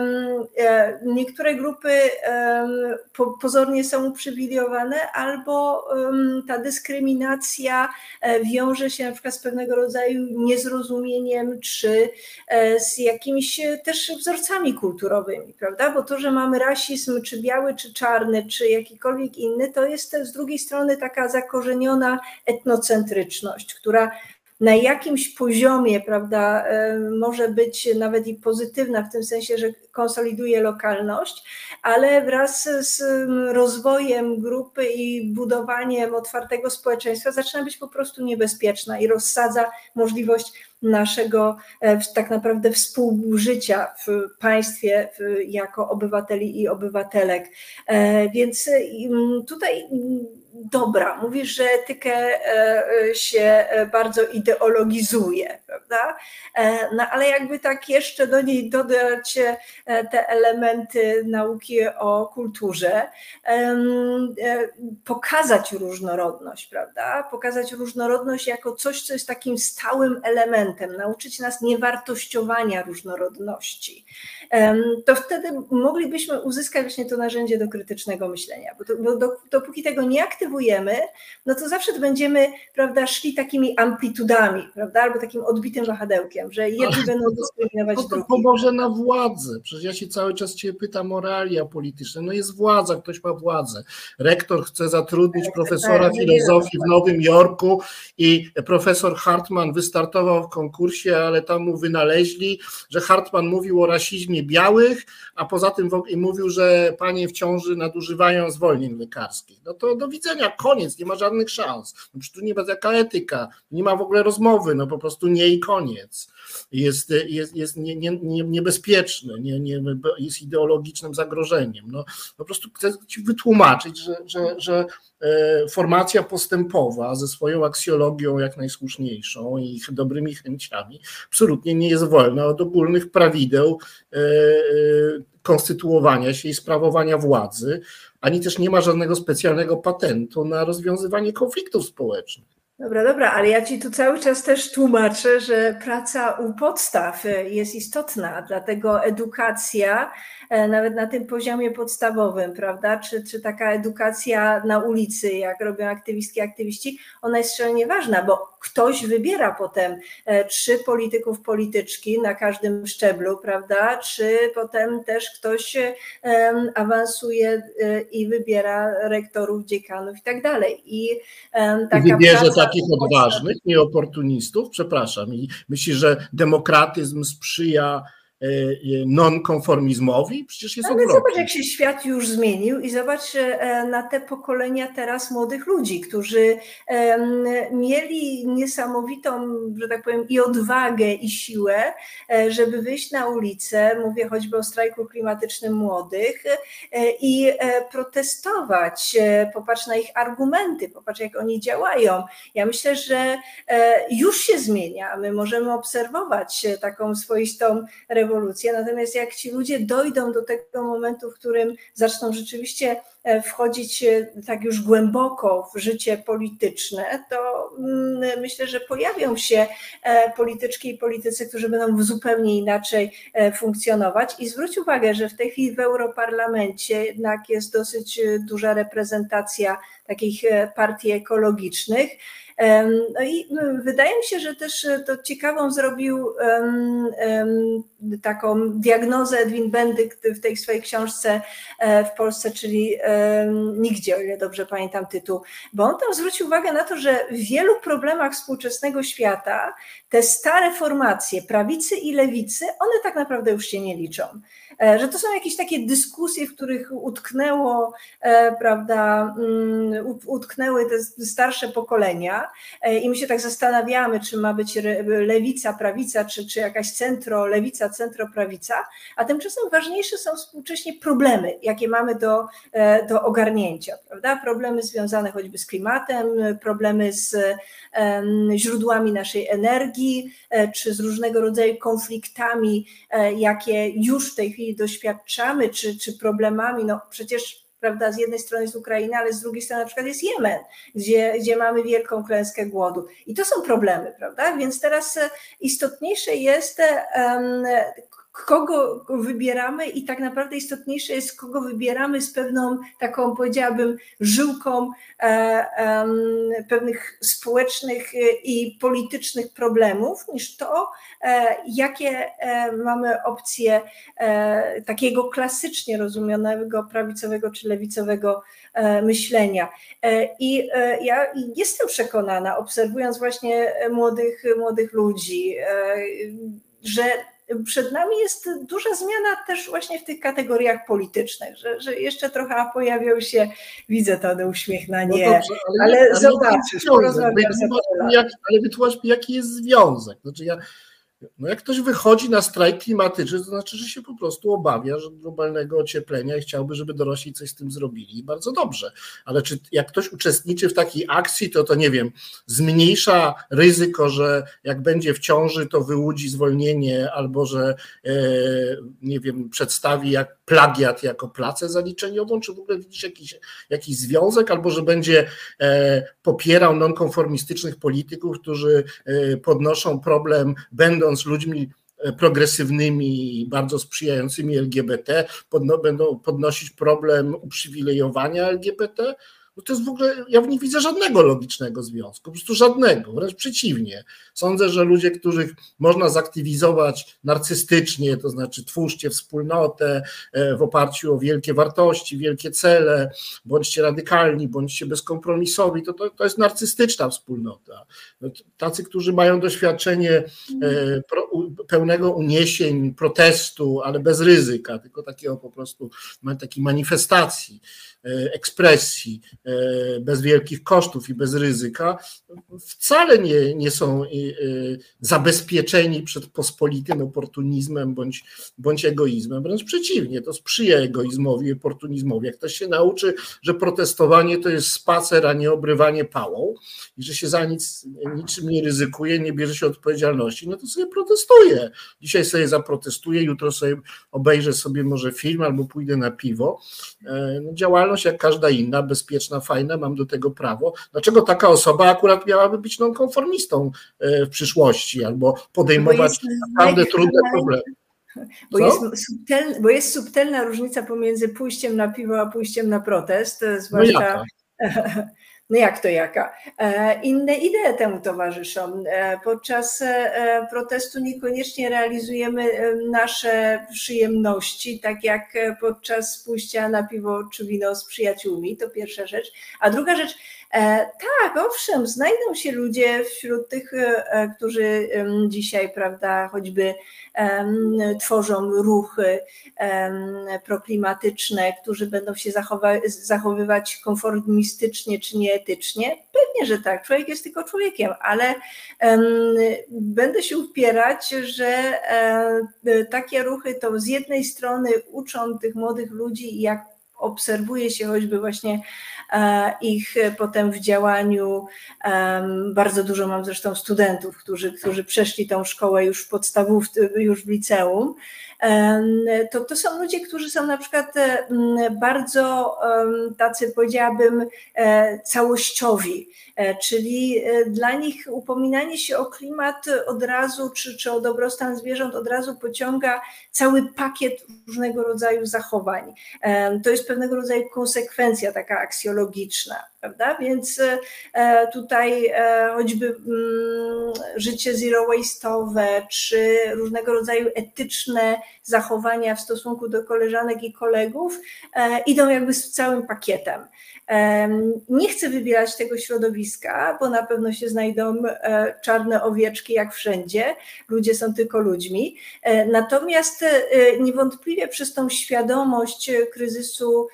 niektóre grupy pozornie są uprzywilejowane albo ta dyskryminacja wiąże się na przykład z pewnego rodzaju niezrozumieniem czy z jakimiś też wzorcami kulturowymi, prawda? Bo to, że mamy rasizm czy biały, czy czarny, czy jakikolwiek inny, to jest z drugiej strony taka zakorzeniona etnocentryczność, która na jakimś poziomie, prawda, może być nawet i pozytywna w tym sensie, że konsoliduje lokalność, ale wraz z rozwojem grupy i budowaniem otwartego społeczeństwa zaczyna być po prostu niebezpieczna i rozsadza możliwość naszego tak naprawdę współżycia w państwie jako obywateli i obywatelek. Więc tutaj dobra, mówisz, że etykę się bardzo ideologizuje, prawda? No ale jakby tak jeszcze do niej dodać te elementy nauki o kulturze, pokazać różnorodność, prawda? Pokazać różnorodność jako coś, co jest takim stałym elementem, nauczyć nas niewartościowania różnorodności. To wtedy moglibyśmy uzyskać właśnie to narzędzie do krytycznego myślenia, bo, to, bo do, dopóki tego nie aktywujemy, no to zawsze będziemy, prawda, szli takimi amplitudami, prawda, albo takim odbitym wahadełkiem, że jedni będą dyskryminować drugich. To pomoże na władzę. Przecież ja się cały czas Cię pytam o realia polityczne. No jest władza, ktoś ma władzę. Rektor chce zatrudnić profesora filozofii w Nowym Jorku i profesor Hartman wystartował w konkursie, ale tam mu wynaleźli, że Hartman mówił o rasizmie białych, a poza tym mówił, że panie w ciąży nadużywają zwolnień lekarskich. No to do widzenia, koniec, nie ma żadnych szans. No przecież tu nie ma jaka etyka, nie ma w ogóle rozmowy, no po prostu nie i koniec. Jest, jest, jest nie, nie, nie, niebezpieczny, nie, nie, jest ideologicznym zagrożeniem. No, po prostu chcę Ci wytłumaczyć, że, że, że formacja postępowa ze swoją aksjologią jak najsłuszniejszą i ich dobrymi chęciami absolutnie nie jest wolna od ogólnych prawideł konstytuowania się i sprawowania władzy, ani też nie ma żadnego specjalnego patentu na rozwiązywanie konfliktów społecznych. Dobra, dobra, ale ja ci tu cały czas też tłumaczę, że praca u podstaw jest istotna, dlatego edukacja, nawet na tym poziomie podstawowym, prawda, czy, czy taka edukacja na ulicy, jak robią aktywistki, aktywiści, ona jest szalenie ważna, bo ktoś wybiera potem, czy polityków, polityczki na każdym szczeblu, prawda, czy potem też ktoś awansuje i wybiera rektorów, dziekanów i tak dalej. I taka wybierze praca takich odważnych, nie oportunistów, przepraszam, i myśli, że demokratyzm sprzyja nonkonformizmowi? Przecież jest odwrotnie. Ale zobacz, jak się świat już zmienił i zobacz na te pokolenia teraz młodych ludzi, którzy mieli niesamowitą, że tak powiem, i odwagę, i siłę, żeby wyjść na ulicę, mówię choćby o strajku klimatycznym młodych, i protestować. Popatrz na ich argumenty, popatrz, jak oni działają. Ja myślę, że już się zmienia. My możemy obserwować taką swoistą rewolucję, natomiast jak ci ludzie dojdą do tego momentu, w którym zaczną rzeczywiście wchodzić tak już głęboko w życie polityczne, to myślę, że pojawią się polityczki i politycy, którzy będą zupełnie inaczej funkcjonować. I zwróć uwagę, że w tej chwili w Europarlamencie jednak jest dosyć duża reprezentacja takich partii ekologicznych. No i wydaje mi się, że też to ciekawą zrobił taką diagnozę Edwin Bendykt w tej swojej książce w Polsce, czyli Nigdzie, o ile dobrze pamiętam tytuł, bo on tam zwrócił uwagę na to, że w wielu problemach współczesnego świata te stare formacje prawicy i lewicy, one tak naprawdę już się nie liczą. Że to są jakieś takie dyskusje, w których utknęło, prawda, utknęły te starsze pokolenia i my się tak zastanawiamy, czy ma być lewica, prawica, czy, czy jakaś centro, lewica, centro, prawica, a tymczasem ważniejsze są współcześnie problemy, jakie mamy do, do ogarnięcia, prawda? Problemy związane choćby z klimatem, problemy z źródłami naszej energii, czy z różnego rodzaju konfliktami, jakie już w tej chwili doświadczamy, czy, czy problemami, no przecież, prawda, z jednej strony jest Ukraina, ale z drugiej strony na przykład jest Jemen, gdzie, gdzie mamy wielką klęskę głodu. I to są problemy, prawda? Więc teraz istotniejsze jest, um, kogo wybieramy i tak naprawdę istotniejsze jest, kogo wybieramy z pewną taką, powiedziałabym, żyłką e, e, pewnych społecznych i politycznych problemów, niż to, e, jakie e, mamy opcje e, takiego klasycznie rozumianego prawicowego czy lewicowego e, myślenia. E, I e, ja jestem przekonana, obserwując właśnie młodych, młodych ludzi, e, że przed nami jest duża zmiana też właśnie w tych kategoriach politycznych, że, że jeszcze trochę pojawią się, widzę to uśmiech na nie, no dobrze, ale, ale, ale zobaczysz, porozmawiam sobie. Ale wytłumacz mi, jaki jest związek. Znaczy ja, no jak ktoś wychodzi na strajk klimatyczny, to znaczy, że się po prostu obawia że globalnego ocieplenia i chciałby, żeby dorośli coś z tym zrobili. I bardzo dobrze. Ale czy jak ktoś uczestniczy w takiej akcji, to to nie wiem, zmniejsza ryzyko, że jak będzie w ciąży, to wyłudzi zwolnienie, albo że e, nie wiem, przedstawi jak plagiat jako pracę zaliczeniową, czy w ogóle widzisz jakiś, jakiś związek, albo że będzie e, popierał nonkonformistycznych polityków, którzy e, podnoszą problem, będąc ludźmi progresywnymi i bardzo sprzyjającymi L G B T, podno, będą podnosić problem uprzywilejowania L G B T. No to jest w ogóle, ja w nie widzę żadnego logicznego związku, po prostu żadnego, wręcz przeciwnie. Sądzę, że ludzie, których można zaktywizować narcystycznie, to znaczy twórzcie wspólnotę w oparciu o wielkie wartości, wielkie cele, bądźcie radykalni, bądźcie bezkompromisowi, to, to, to jest narcystyczna wspólnota. Tacy, którzy mają doświadczenie pełnego uniesień, protestu, ale bez ryzyka, tylko takiego po prostu, takiej manifestacji, ekspresji, bez wielkich kosztów i bez ryzyka, wcale nie, nie są zabezpieczeni przed pospolitym oportunizmem bądź, bądź egoizmem. Wręcz przeciwnie, to sprzyja egoizmowi i oportunizmowi. Jak ktoś się nauczy, że protestowanie to jest spacer, a nie obrywanie pałą i że się za nic niczym nie ryzykuje, nie bierze się odpowiedzialności, no to sobie protestuje. Dzisiaj sobie zaprotestuję, jutro sobie obejrzę sobie może film albo pójdę na piwo. No, działalność działalność jak każda inna, bezpieczna, fajna, mam do tego prawo. Dlaczego taka osoba akurat miałaby być nonkonformistą w przyszłości albo podejmować naprawdę trudne problemy? Bo jest, subtelna, bo jest subtelna różnica pomiędzy pójściem na piwo a pójściem na protest, zwłaszcza... No jaka? No jak to jaka? Inne idee temu towarzyszą. Podczas protestu niekoniecznie realizujemy nasze przyjemności, tak jak podczas pójścia na piwo czy wino z przyjaciółmi, to pierwsza rzecz. A druga rzecz, tak, owszem, znajdą się ludzie wśród tych, którzy dzisiaj, prawda, choćby tworzą ruchy proklimatyczne, którzy będą się zachowa- zachowywać konformistycznie czy nieetycznie. Pewnie, że tak, człowiek jest tylko człowiekiem, ale będę się upierać, że takie ruchy to z jednej strony uczą tych młodych ludzi, jak obserwuje się choćby właśnie ich potem w działaniu. Bardzo dużo mam zresztą studentów, którzy, którzy przeszli tą szkołę już w podstawówce, już w liceum. To, to są ludzie, którzy są na przykład bardzo tacy, powiedziałabym, całościowi, czyli dla nich upominanie się o klimat od razu, czy, czy o dobrostan zwierząt od razu pociąga cały pakiet różnego rodzaju zachowań. To jest pewnego rodzaju konsekwencja taka aksjologiczna, prawda? Więc tutaj choćby życie zero waste'owe, czy różnego rodzaju etyczne zachowania w stosunku do koleżanek i kolegów idą jakby z całym pakietem. Nie chcę wybierać tego środowiska, bo na pewno się znajdą czarne owieczki jak wszędzie, ludzie są tylko ludźmi, natomiast niewątpliwie przez tą świadomość kryzysu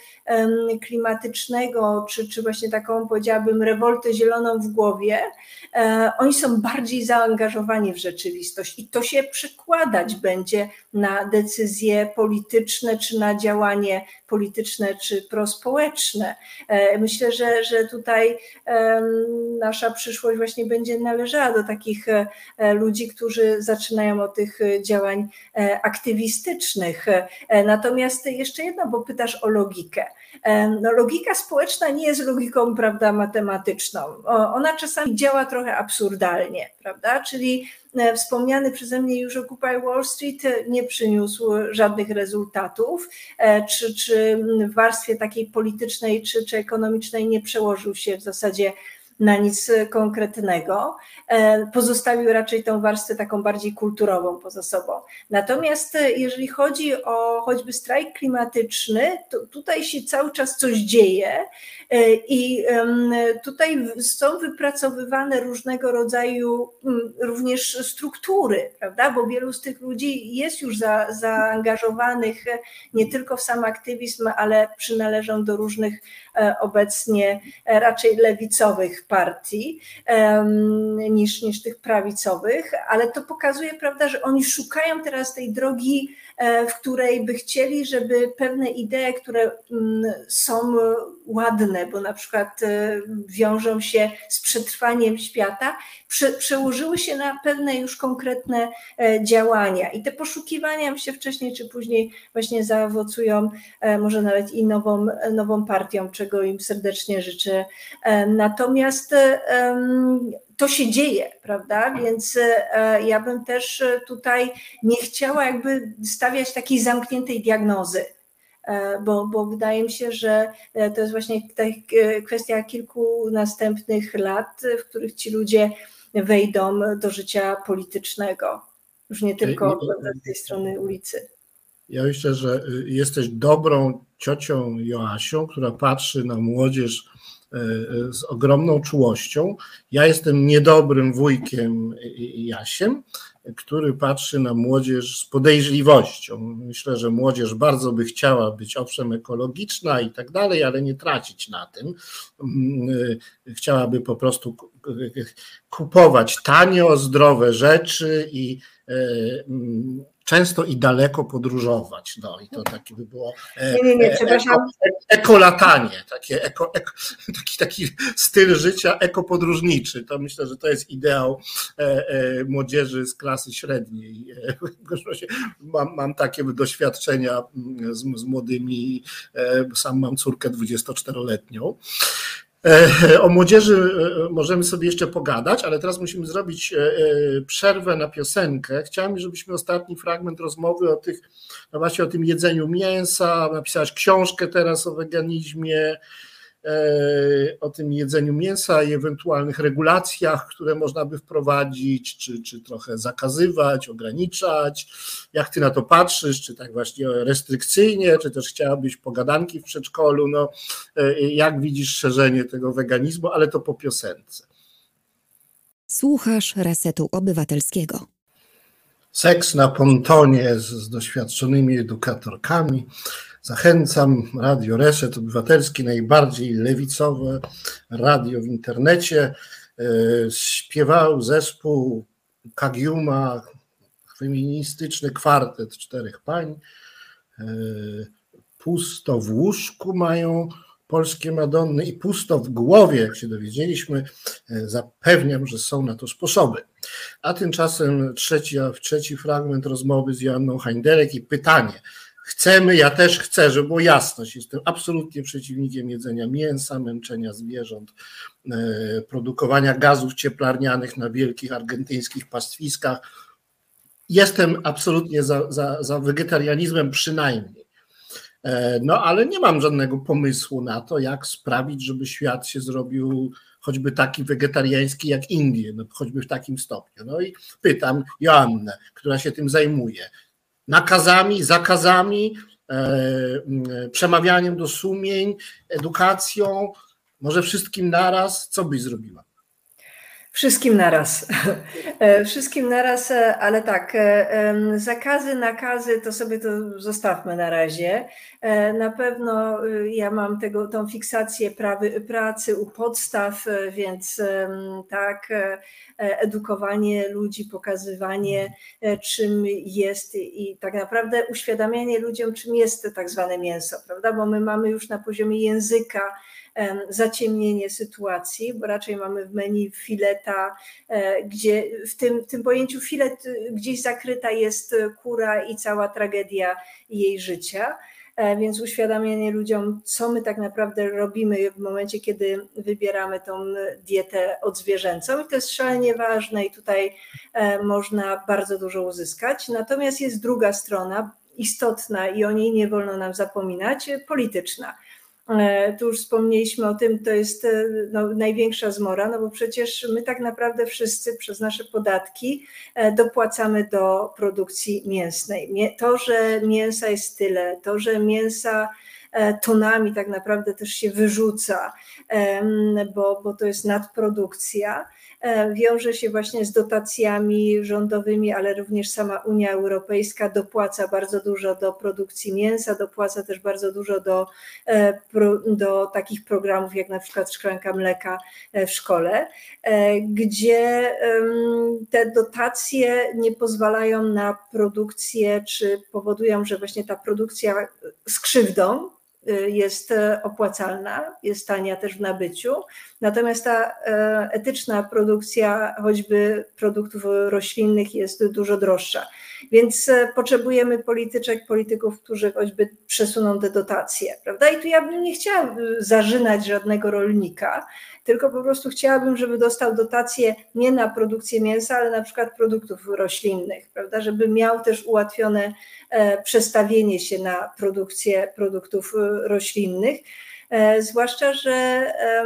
klimatycznego, czy, czy właśnie taką, powiedziałabym, rewoltę zieloną w głowie, oni są bardziej zaangażowani w rzeczywistość i to się przekładać będzie na decyzje polityczne, czy na działanie polityczne, czy prospołeczne. Myślę, że, że tutaj nasza przyszłość właśnie będzie należała do takich ludzi, którzy zaczynają od tych działań aktywistycznych. Natomiast jeszcze jedno, bo pytasz o logikę. No, logika społeczna nie jest logiką, prawda, matematyczną. Ona czasami działa trochę absurdalnie, prawda? Czyli wspomniany przeze mnie już Occupy Wall Street nie przyniósł żadnych rezultatów, czy, czy w warstwie takiej politycznej czy, czy ekonomicznej nie przełożył się w zasadzie na nic konkretnego. Pozostawił raczej tą warstwę taką bardziej kulturową poza sobą. Natomiast jeżeli chodzi o choćby strajk klimatyczny, to tutaj się cały czas coś dzieje i tutaj są wypracowywane różnego rodzaju również struktury, prawda? Bo wielu z tych ludzi jest już za, zaangażowanych nie tylko w sam aktywizm, ale przynależą do różnych obecnie raczej lewicowych partii niż, niż tych prawicowych, ale to pokazuje, prawda, że oni szukają teraz tej drogi, w której by chcieli, żeby pewne idee, które są ładne, bo na przykład wiążą się z przetrwaniem świata, prze, przełożyły się na pewne już konkretne działania. I te poszukiwania się wcześniej czy później właśnie zaowocują może nawet i nową, nową partią, czego im serdecznie życzę. Natomiast to się dzieje, prawda? Więc ja bym też tutaj nie chciała jakby stawiać takiej zamkniętej diagnozy, bo, bo wydaje mi się, że to jest właśnie kwestia kilku następnych lat, w których ci ludzie wejdą do życia politycznego, już nie tylko z tej strony ulicy. Ja myślę, że jesteś dobrą ciocią Joasią, która patrzy na młodzież z ogromną czułością. Ja jestem niedobrym wujkiem Jasiem, który patrzy na młodzież z podejrzliwością. Myślę, że młodzież bardzo by chciała być owszem ekologiczna i tak dalej, ale nie tracić na tym. Chciałaby po prostu kupować tanio, zdrowe rzeczy i często i daleko podróżować. No i to taki by było nie, nie, nie, przepraszam. Eko, ekolatanie, takie eko, eko, taki, taki styl życia ekopodróżniczy. To myślę, że to jest ideał młodzieży z klasy średniej. Mam, mam takie doświadczenia z, z młodymi, sam mam córkę dwudziestoczteroletnią. O młodzieży możemy sobie jeszcze pogadać, ale teraz musimy zrobić przerwę na piosenkę. Chciałem, żebyśmy ostatni fragment rozmowy o tych, no właśnie o tym jedzeniu mięsa, napisałaś książkę teraz o weganizmie, o tym jedzeniu mięsa i ewentualnych regulacjach, które można by wprowadzić, czy, czy trochę zakazywać, ograniczać. Jak ty na to patrzysz, czy tak właśnie restrykcyjnie, czy też chciałabyś pogadanki w przedszkolu, no jak widzisz szerzenie tego weganizmu, ale to po piosence. Słuchasz Resetu Obywatelskiego. Seks na pontonie z, z doświadczonymi edukatorkami. Zachęcam, Radio Reset Obywatelski, najbardziej lewicowe radio w internecie. Śpiewał zespół Kagiuma, feministyczny kwartet czterech pań. Pusto w łóżku mają polskie Madonny i pusto w głowie, jak się dowiedzieliśmy. Zapewniam, że są na to sposoby. A tymczasem trzeci, trzeci fragment rozmowy z Joanną Hajnderek i pytanie. Chcemy, ja też chcę, żeby była jasność, jestem absolutnie przeciwnikiem jedzenia mięsa, męczenia zwierząt, produkowania gazów cieplarnianych na wielkich argentyńskich pastwiskach. Jestem absolutnie za, za, za wegetarianizmem przynajmniej. No ale nie mam żadnego pomysłu na to, jak sprawić, żeby świat się zrobił choćby taki wegetariański jak Indie, no, choćby w takim stopniu. No i pytam Joannę, która się tym zajmuje. Nakazami, zakazami, e, przemawianiem do sumień, edukacją, może wszystkim naraz, co byś zrobiła? Wszystkim naraz. Wszystkim naraz, ale tak, zakazy, nakazy to sobie to zostawmy na razie. Na pewno ja mam tego, tą fiksację prawy, pracy u podstaw, więc tak, edukowanie ludzi, pokazywanie czym jest i tak naprawdę uświadamianie ludziom czym jest tak zwane mięso, prawda, bo my mamy już na poziomie języka zaciemnienie sytuacji, bo raczej mamy w menu fileta, gdzie w tym, w tym pojęciu filet gdzieś zakryta jest kura i cała tragedia jej życia, więc uświadamianie ludziom, co my tak naprawdę robimy w momencie, kiedy wybieramy tą dietę odzwierzęcą i to jest szalenie ważne i tutaj można bardzo dużo uzyskać. Natomiast jest druga strona, istotna i o niej nie wolno nam zapominać, polityczna. Tu już wspomnieliśmy o tym, to jest no, największa zmora, no bo przecież my tak naprawdę wszyscy przez nasze podatki dopłacamy do produkcji mięsnej. To, że mięsa jest tyle, to, że mięsa tonami tak naprawdę też się wyrzuca, bo, bo to jest nadprodukcja, wiąże się właśnie z dotacjami rządowymi, ale również sama Unia Europejska dopłaca bardzo dużo do produkcji mięsa, dopłaca też bardzo dużo do, do takich programów jak na przykład szklanka mleka w szkole, gdzie te dotacje nie pozwalają na produkcję, czy powodują, że właśnie ta produkcja z krzywdą jest opłacalna, jest tania też w nabyciu, natomiast ta etyczna produkcja choćby produktów roślinnych jest dużo droższa. Więc potrzebujemy polityczek, polityków, którzy choćby przesuną te dotacje, prawda? I tu ja bym nie chciała zarzynać żadnego rolnika, tylko po prostu chciałabym, żeby dostał dotację nie na produkcję mięsa, ale na przykład produktów roślinnych, prawda? Żeby miał też ułatwione przestawienie się na produkcję produktów roślinnych. Zwłaszcza, że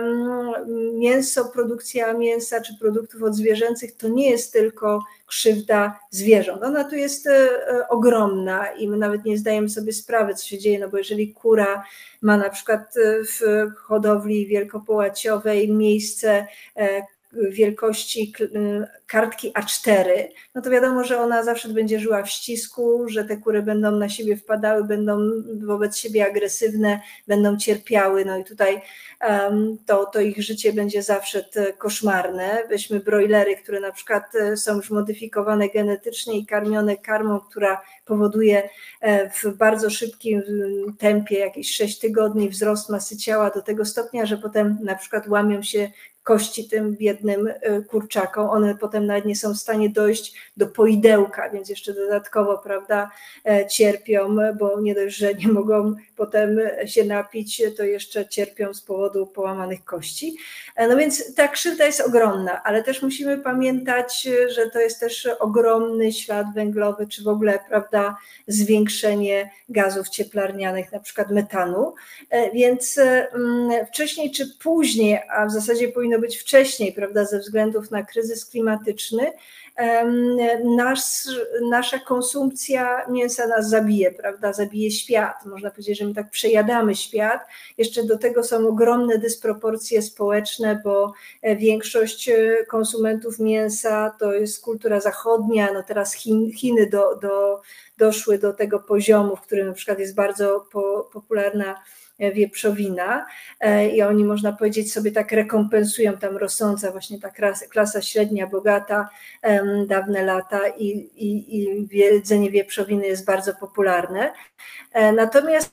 mięso, produkcja mięsa czy produktów odzwierzęcych to nie jest tylko krzywda zwierząt. Ona tu jest ogromna i my nawet nie zdajemy sobie sprawy, co się dzieje, no bo jeżeli kura ma na przykład w hodowli wielkopołaciowej miejsce wielkości kartki A cztery, no to wiadomo, że ona zawsze będzie żyła w ścisku, że te kury będą na siebie wpadały, będą wobec siebie agresywne, będą cierpiały, no i tutaj um, to, to ich życie będzie zawsze koszmarne. Weźmy brojlery, które na przykład są już modyfikowane genetycznie i karmione karmą, która powoduje w bardzo szybkim tempie, jakieś sześć tygodni, wzrost masy ciała do tego stopnia, że potem na przykład łamią się kości tym biednym kurczakom, one potem nawet nie są w stanie dojść do poidełka, więc jeszcze dodatkowo, prawda, cierpią, bo nie dość, że nie mogą potem się napić, to jeszcze cierpią z powodu połamanych kości. No więc ta krzywda jest ogromna, ale też musimy pamiętać, że to jest też ogromny ślad węglowy, czy w ogóle, prawda, zwiększenie gazów cieplarnianych, na przykład metanu, więc wcześniej czy później, a w zasadzie powinno być wcześniej, prawda, ze względów na kryzys klimatyczny, nasz, nasza konsumpcja mięsa nas zabije, prawda, zabije świat. Można powiedzieć, że my tak przejadamy świat. Jeszcze do tego są ogromne dysproporcje społeczne, bo większość konsumentów mięsa to jest kultura zachodnia, no teraz Chin, Chiny do, do, doszły do tego poziomu, w którym na przykład jest bardzo po, popularna wieprzowina i oni, można powiedzieć, sobie tak rekompensują, tam rosnąca właśnie ta klasa, klasa średnia, bogata, dawne lata i, i, i jedzenie wieprzowiny jest bardzo popularne. Natomiast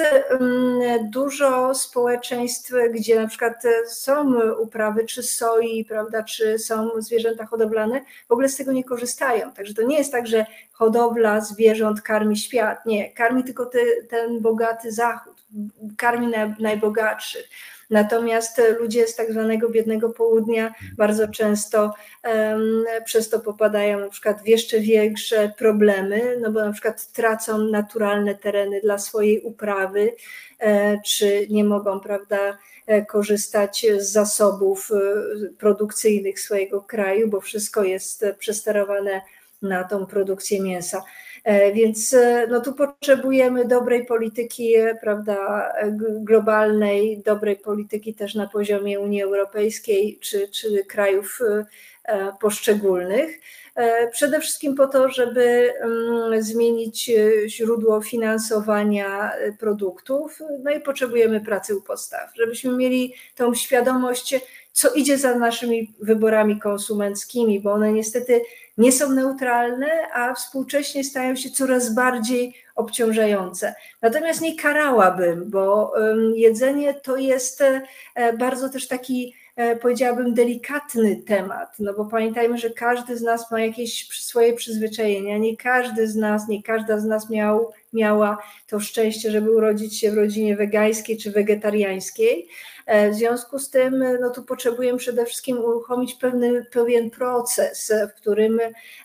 dużo społeczeństw, gdzie na przykład są uprawy czy soi, prawda, czy są zwierzęta hodowlane, w ogóle z tego nie korzystają. Także to nie jest tak, że hodowla zwierząt karmi świat. Nie, karmi tylko te, ten bogaty zachód, karmi najbogatszych. Natomiast ludzie z tak zwanego biednego południa bardzo często um, przez to popadają na przykład w jeszcze większe problemy, no bo na przykład tracą naturalne tereny dla swojej uprawy, e, czy nie mogą, prawda, korzystać z zasobów produkcyjnych swojego kraju, bo wszystko jest przesterowane na tą produkcję mięsa. Więc no tu potrzebujemy dobrej polityki, prawda, globalnej, dobrej polityki też na poziomie Unii Europejskiej czy, czy krajów poszczególnych. Przede wszystkim po to, żeby zmienić źródło finansowania produktów, no i potrzebujemy pracy u podstaw, żebyśmy mieli tą świadomość, co idzie za naszymi wyborami konsumenckimi, bo one niestety nie są neutralne, a współcześnie stają się coraz bardziej obciążające. Natomiast nie karałabym, bo jedzenie to jest bardzo też taki, powiedziałabym, delikatny temat, no bo pamiętajmy, że każdy z nas ma jakieś swoje przyzwyczajenia, nie każdy z nas, nie każda z nas miał, miała to szczęście, żeby urodzić się w rodzinie wegańskiej czy wegetariańskiej. W związku z tym no tu potrzebujemy przede wszystkim uruchomić pewny, pewien proces, w którym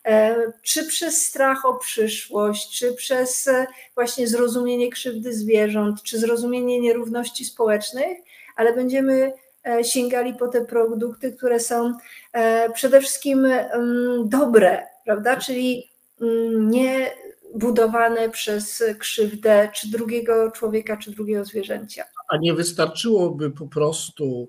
czy przez strach o przyszłość, czy przez właśnie zrozumienie krzywdy zwierząt, czy zrozumienie nierówności społecznych, ale będziemy sięgali po te produkty, które są przede wszystkim dobre, prawda, czyli nie budowane przez krzywdę czy drugiego człowieka, czy drugiego zwierzęcia. A nie wystarczyłoby po prostu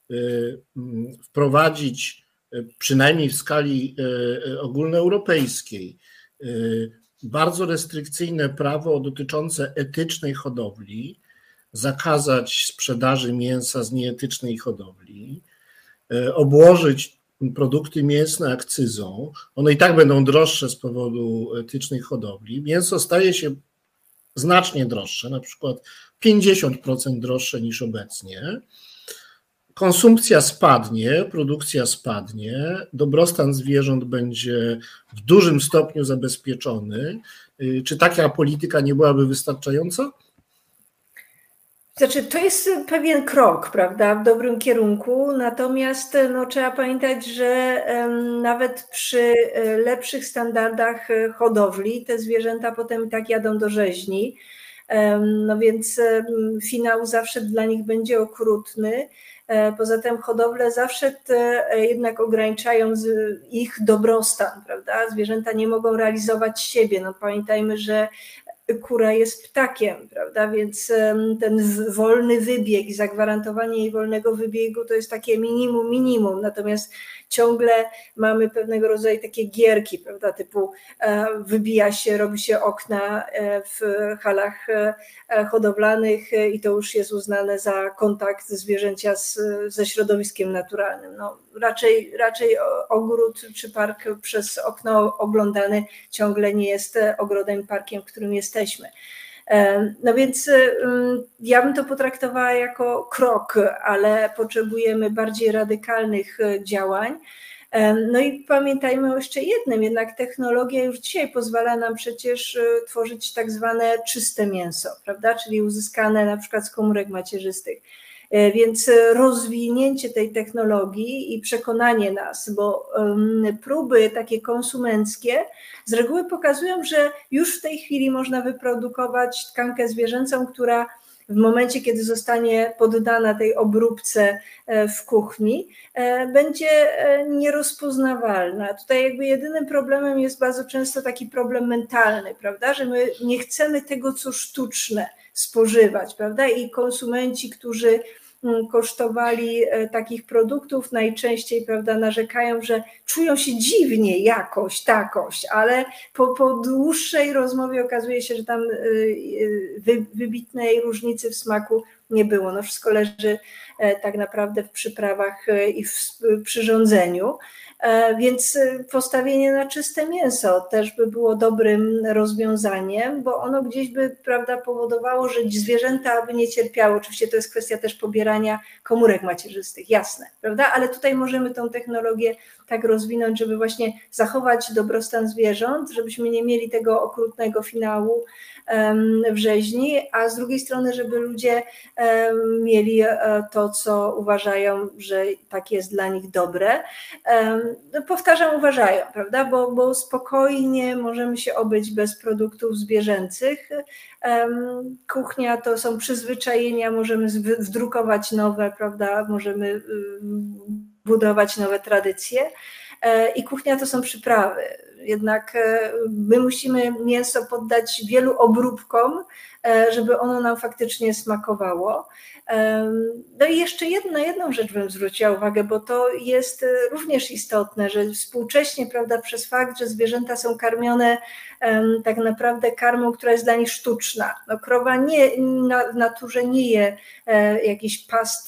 wprowadzić, przynajmniej w skali ogólnoeuropejskiej, bardzo restrykcyjne prawo dotyczące etycznej hodowli, zakazać sprzedaży mięsa z nieetycznej hodowli, obłożyć produkty mięsne akcyzą, one i tak będą droższe z powodu etycznej hodowli. Mięso staje się znacznie droższe, na przykład pięćdziesiąt procent droższe niż obecnie. Konsumpcja spadnie, produkcja spadnie, dobrostan zwierząt będzie w dużym stopniu zabezpieczony. Czy taka polityka nie byłaby wystarczająca? Znaczy, to jest pewien krok, prawda, w dobrym kierunku, natomiast no, trzeba pamiętać, że um, nawet przy lepszych standardach hodowli te zwierzęta potem i tak jadą do rzeźni, um, no więc um, finał zawsze dla nich będzie okrutny. Poza tym hodowle zawsze te jednak ograniczają ich dobrostan, prawda? Zwierzęta nie mogą realizować siebie. No pamiętajmy, że kura jest ptakiem, prawda? Więc ten wolny wybieg i zagwarantowanie jej wolnego wybiegu to jest takie minimum, minimum. Natomiast ciągle mamy pewnego rodzaju takie gierki, prawda? Typu wybija się, robi się okna w halach hodowlanych i to już jest uznane za kontakt zwierzęcia z, ze środowiskiem naturalnym. No, raczej, raczej ogród czy park przez okno oglądany ciągle nie jest ogrodem, parkiem, w którym jesteśmy. No więc ja bym to potraktowała jako krok, ale potrzebujemy bardziej radykalnych działań. No i pamiętajmy o jeszcze jednym, jednak technologia już dzisiaj pozwala nam przecież tworzyć tak zwane czyste mięso, prawda? Czyli uzyskane na przykład z komórek macierzystych. Więc rozwinięcie tej technologii i przekonanie nas, bo próby takie konsumenckie z reguły pokazują, że już w tej chwili można wyprodukować tkankę zwierzęcą, która w momencie, kiedy zostanie poddana tej obróbce w kuchni, będzie nierozpoznawalna. Tutaj jakby jedynym problemem jest bardzo często taki problem mentalny, prawda, że my nie chcemy tego, co sztuczne spożywać, prawda, i konsumenci, którzy kosztowali takich produktów, najczęściej, prawda, narzekają, że czują się dziwnie jakoś, takoś, ale po, po dłuższej rozmowie okazuje się, że tam wy, wybitnej różnicy w smaku nie było. No wszystko leży tak naprawdę w przyprawach i w przyrządzeniu. Więc postawienie na czyste mięso też by było dobrym rozwiązaniem, bo ono gdzieś by, prawda, powodowało, że zwierzęta by nie cierpiały. Oczywiście to jest kwestia też pobierania komórek macierzystych, jasne, prawda? Ale tutaj możemy tą technologię tak rozwinąć, żeby właśnie zachować dobrostan zwierząt, żebyśmy nie mieli tego okrutnego finału w rzeźni, a z drugiej strony, żeby ludzie mieli to, co uważają, że tak jest dla nich dobre. Powtarzam, uważają, prawda, bo, bo spokojnie możemy się obyć bez produktów zwierzęcych. Kuchnia to są przyzwyczajenia, możemy wdrukować nowe, prawda, możemy budować nowe tradycje i kuchnia to są przyprawy. Jednak my musimy mięso poddać wielu obróbkom, żeby ono nam faktycznie smakowało. No i jeszcze jedno, jedną rzecz bym zwróciła uwagę, bo to jest również istotne, że współcześnie, prawda, przez fakt, że zwierzęta są karmione tak naprawdę karmą, która jest dla nich sztuczna. No, krowa nie, na, w naturze nie je jakichś past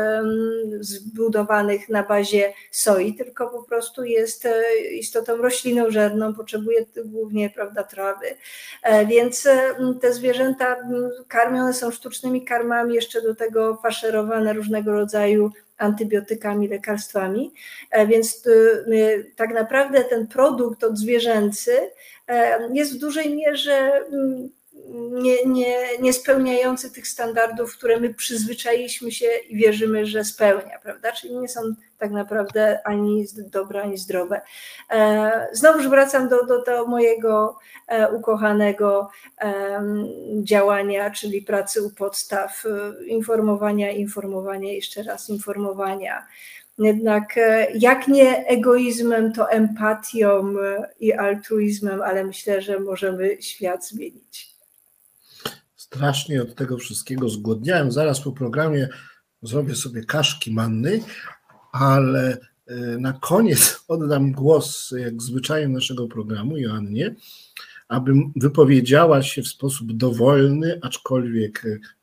zbudowanych na bazie soi, tylko po prostu jest istotą roślinożerną, potrzebuje głównie, prawda, trawy. Więc te zwierzęta karmione są sztucznymi karmami, jeszcze do tego faszerowane różnego rodzaju antybiotykami, lekarstwami, więc tak naprawdę ten produkt odzwierzęcy jest w dużej mierze nie, nie, nie spełniający tych standardów, które my przyzwyczailiśmy się i wierzymy, że spełnia, prawda? Czyli nie są tak naprawdę ani dobre, ani zdrowe. Znowuż wracam do, do, do mojego ukochanego działania, czyli pracy u podstaw, informowania, informowania, jeszcze raz informowania. Jednak jak nie egoizmem, to empatią i altruizmem, ale myślę, że możemy świat zmienić. Strasznie od tego wszystkiego zgłodniałem. Zaraz po programie zrobię sobie kaszki mannej, ale na koniec oddam głos, jak zwyczajem naszego programu, Joannie, aby wypowiedziała się w sposób dowolny, aczkolwiek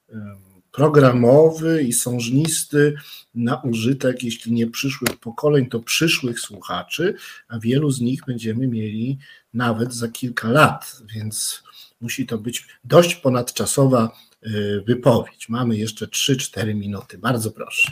programowy i sążnisty na użytek, jeśli nie przyszłych pokoleń, to przyszłych słuchaczy, a wielu z nich będziemy mieli nawet za kilka lat, więc musi to być dość ponadczasowa wypowiedź. Mamy jeszcze trzy cztery minuty. Bardzo proszę.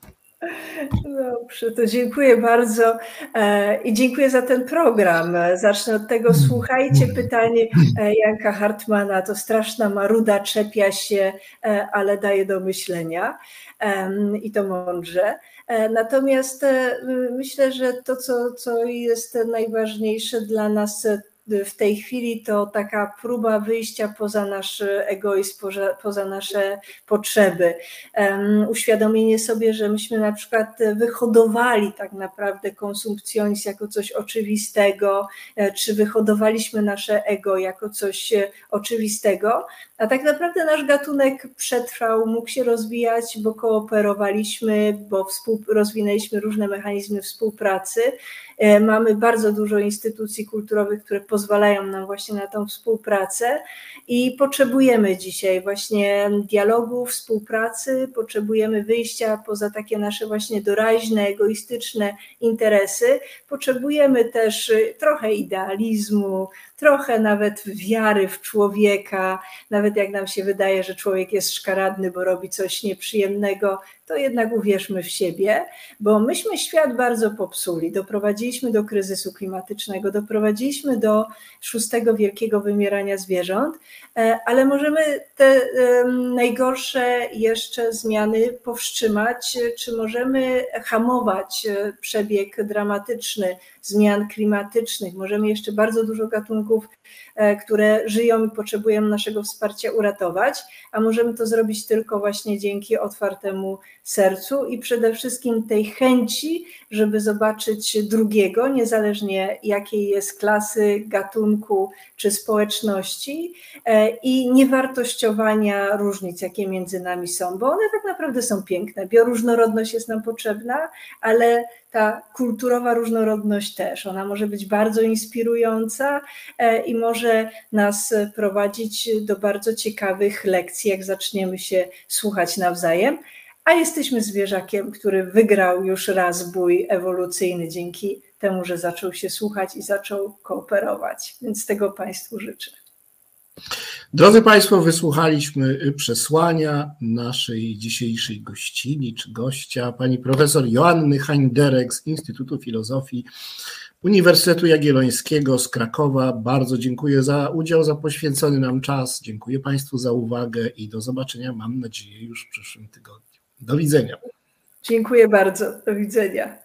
Dobrze, to dziękuję bardzo i dziękuję za ten program. Zacznę od tego, słuchajcie, pytanie Janka Hartmana, to straszna maruda, czepia się, ale daje do myślenia i to mądrze. Natomiast myślę, że to, co, co jest najważniejsze dla nas w tej chwili to taka próba wyjścia poza nasz egoizm, poza, poza nasze potrzeby. Um, uświadomienie sobie, że myśmy na przykład wyhodowali tak naprawdę konsumpcjonizm jako coś oczywistego, czy wyhodowaliśmy nasze ego jako coś oczywistego, a tak naprawdę nasz gatunek przetrwał, mógł się rozwijać, bo kooperowaliśmy, bo współ, rozwinęliśmy różne mechanizmy współpracy. Mamy bardzo dużo instytucji kulturowych, które pozwalają nam właśnie na tą współpracę i potrzebujemy dzisiaj właśnie dialogu, współpracy, potrzebujemy wyjścia poza takie nasze właśnie doraźne, egoistyczne interesy, potrzebujemy też trochę idealizmu, trochę nawet wiary w człowieka, nawet jak nam się wydaje, że człowiek jest szkaradny, bo robi coś nieprzyjemnego, to jednak uwierzmy w siebie, bo myśmy świat bardzo popsuli, doprowadziliśmy do kryzysu klimatycznego, doprowadziliśmy do szóstego wielkiego wymierania zwierząt, ale możemy te najgorsze jeszcze zmiany powstrzymać, czy możemy hamować przebieg dramatyczny zmian klimatycznych. Możemy jeszcze bardzo dużo gatunków, które żyją i potrzebują naszego wsparcia, uratować, a możemy to zrobić tylko właśnie dzięki otwartemu sercu i przede wszystkim tej chęci, żeby zobaczyć drugiego, niezależnie jakiej jest klasy, gatunku czy społeczności, i niewartościowania różnic, jakie między nami są, bo one tak naprawdę są piękne. Bioróżnorodność jest nam potrzebna, ale ta kulturowa różnorodność też. Ona może być bardzo inspirująca i może nas prowadzić do bardzo ciekawych lekcji, jak zaczniemy się słuchać nawzajem. A jesteśmy zwierzakiem, który wygrał już raz bój ewolucyjny dzięki temu, że zaczął się słuchać i zaczął kooperować. Więc tego Państwu życzę. Drodzy Państwo, wysłuchaliśmy przesłania naszej dzisiejszej gościni czy gościa, pani profesor Joanny Hańderek z Instytutu Filozofii Uniwersytetu Jagiellońskiego z Krakowa. Bardzo dziękuję za udział, za poświęcony nam czas. Dziękuję Państwu za uwagę i do zobaczenia, mam nadzieję, już w przyszłym tygodniu. Do widzenia. Dziękuję bardzo. Do widzenia.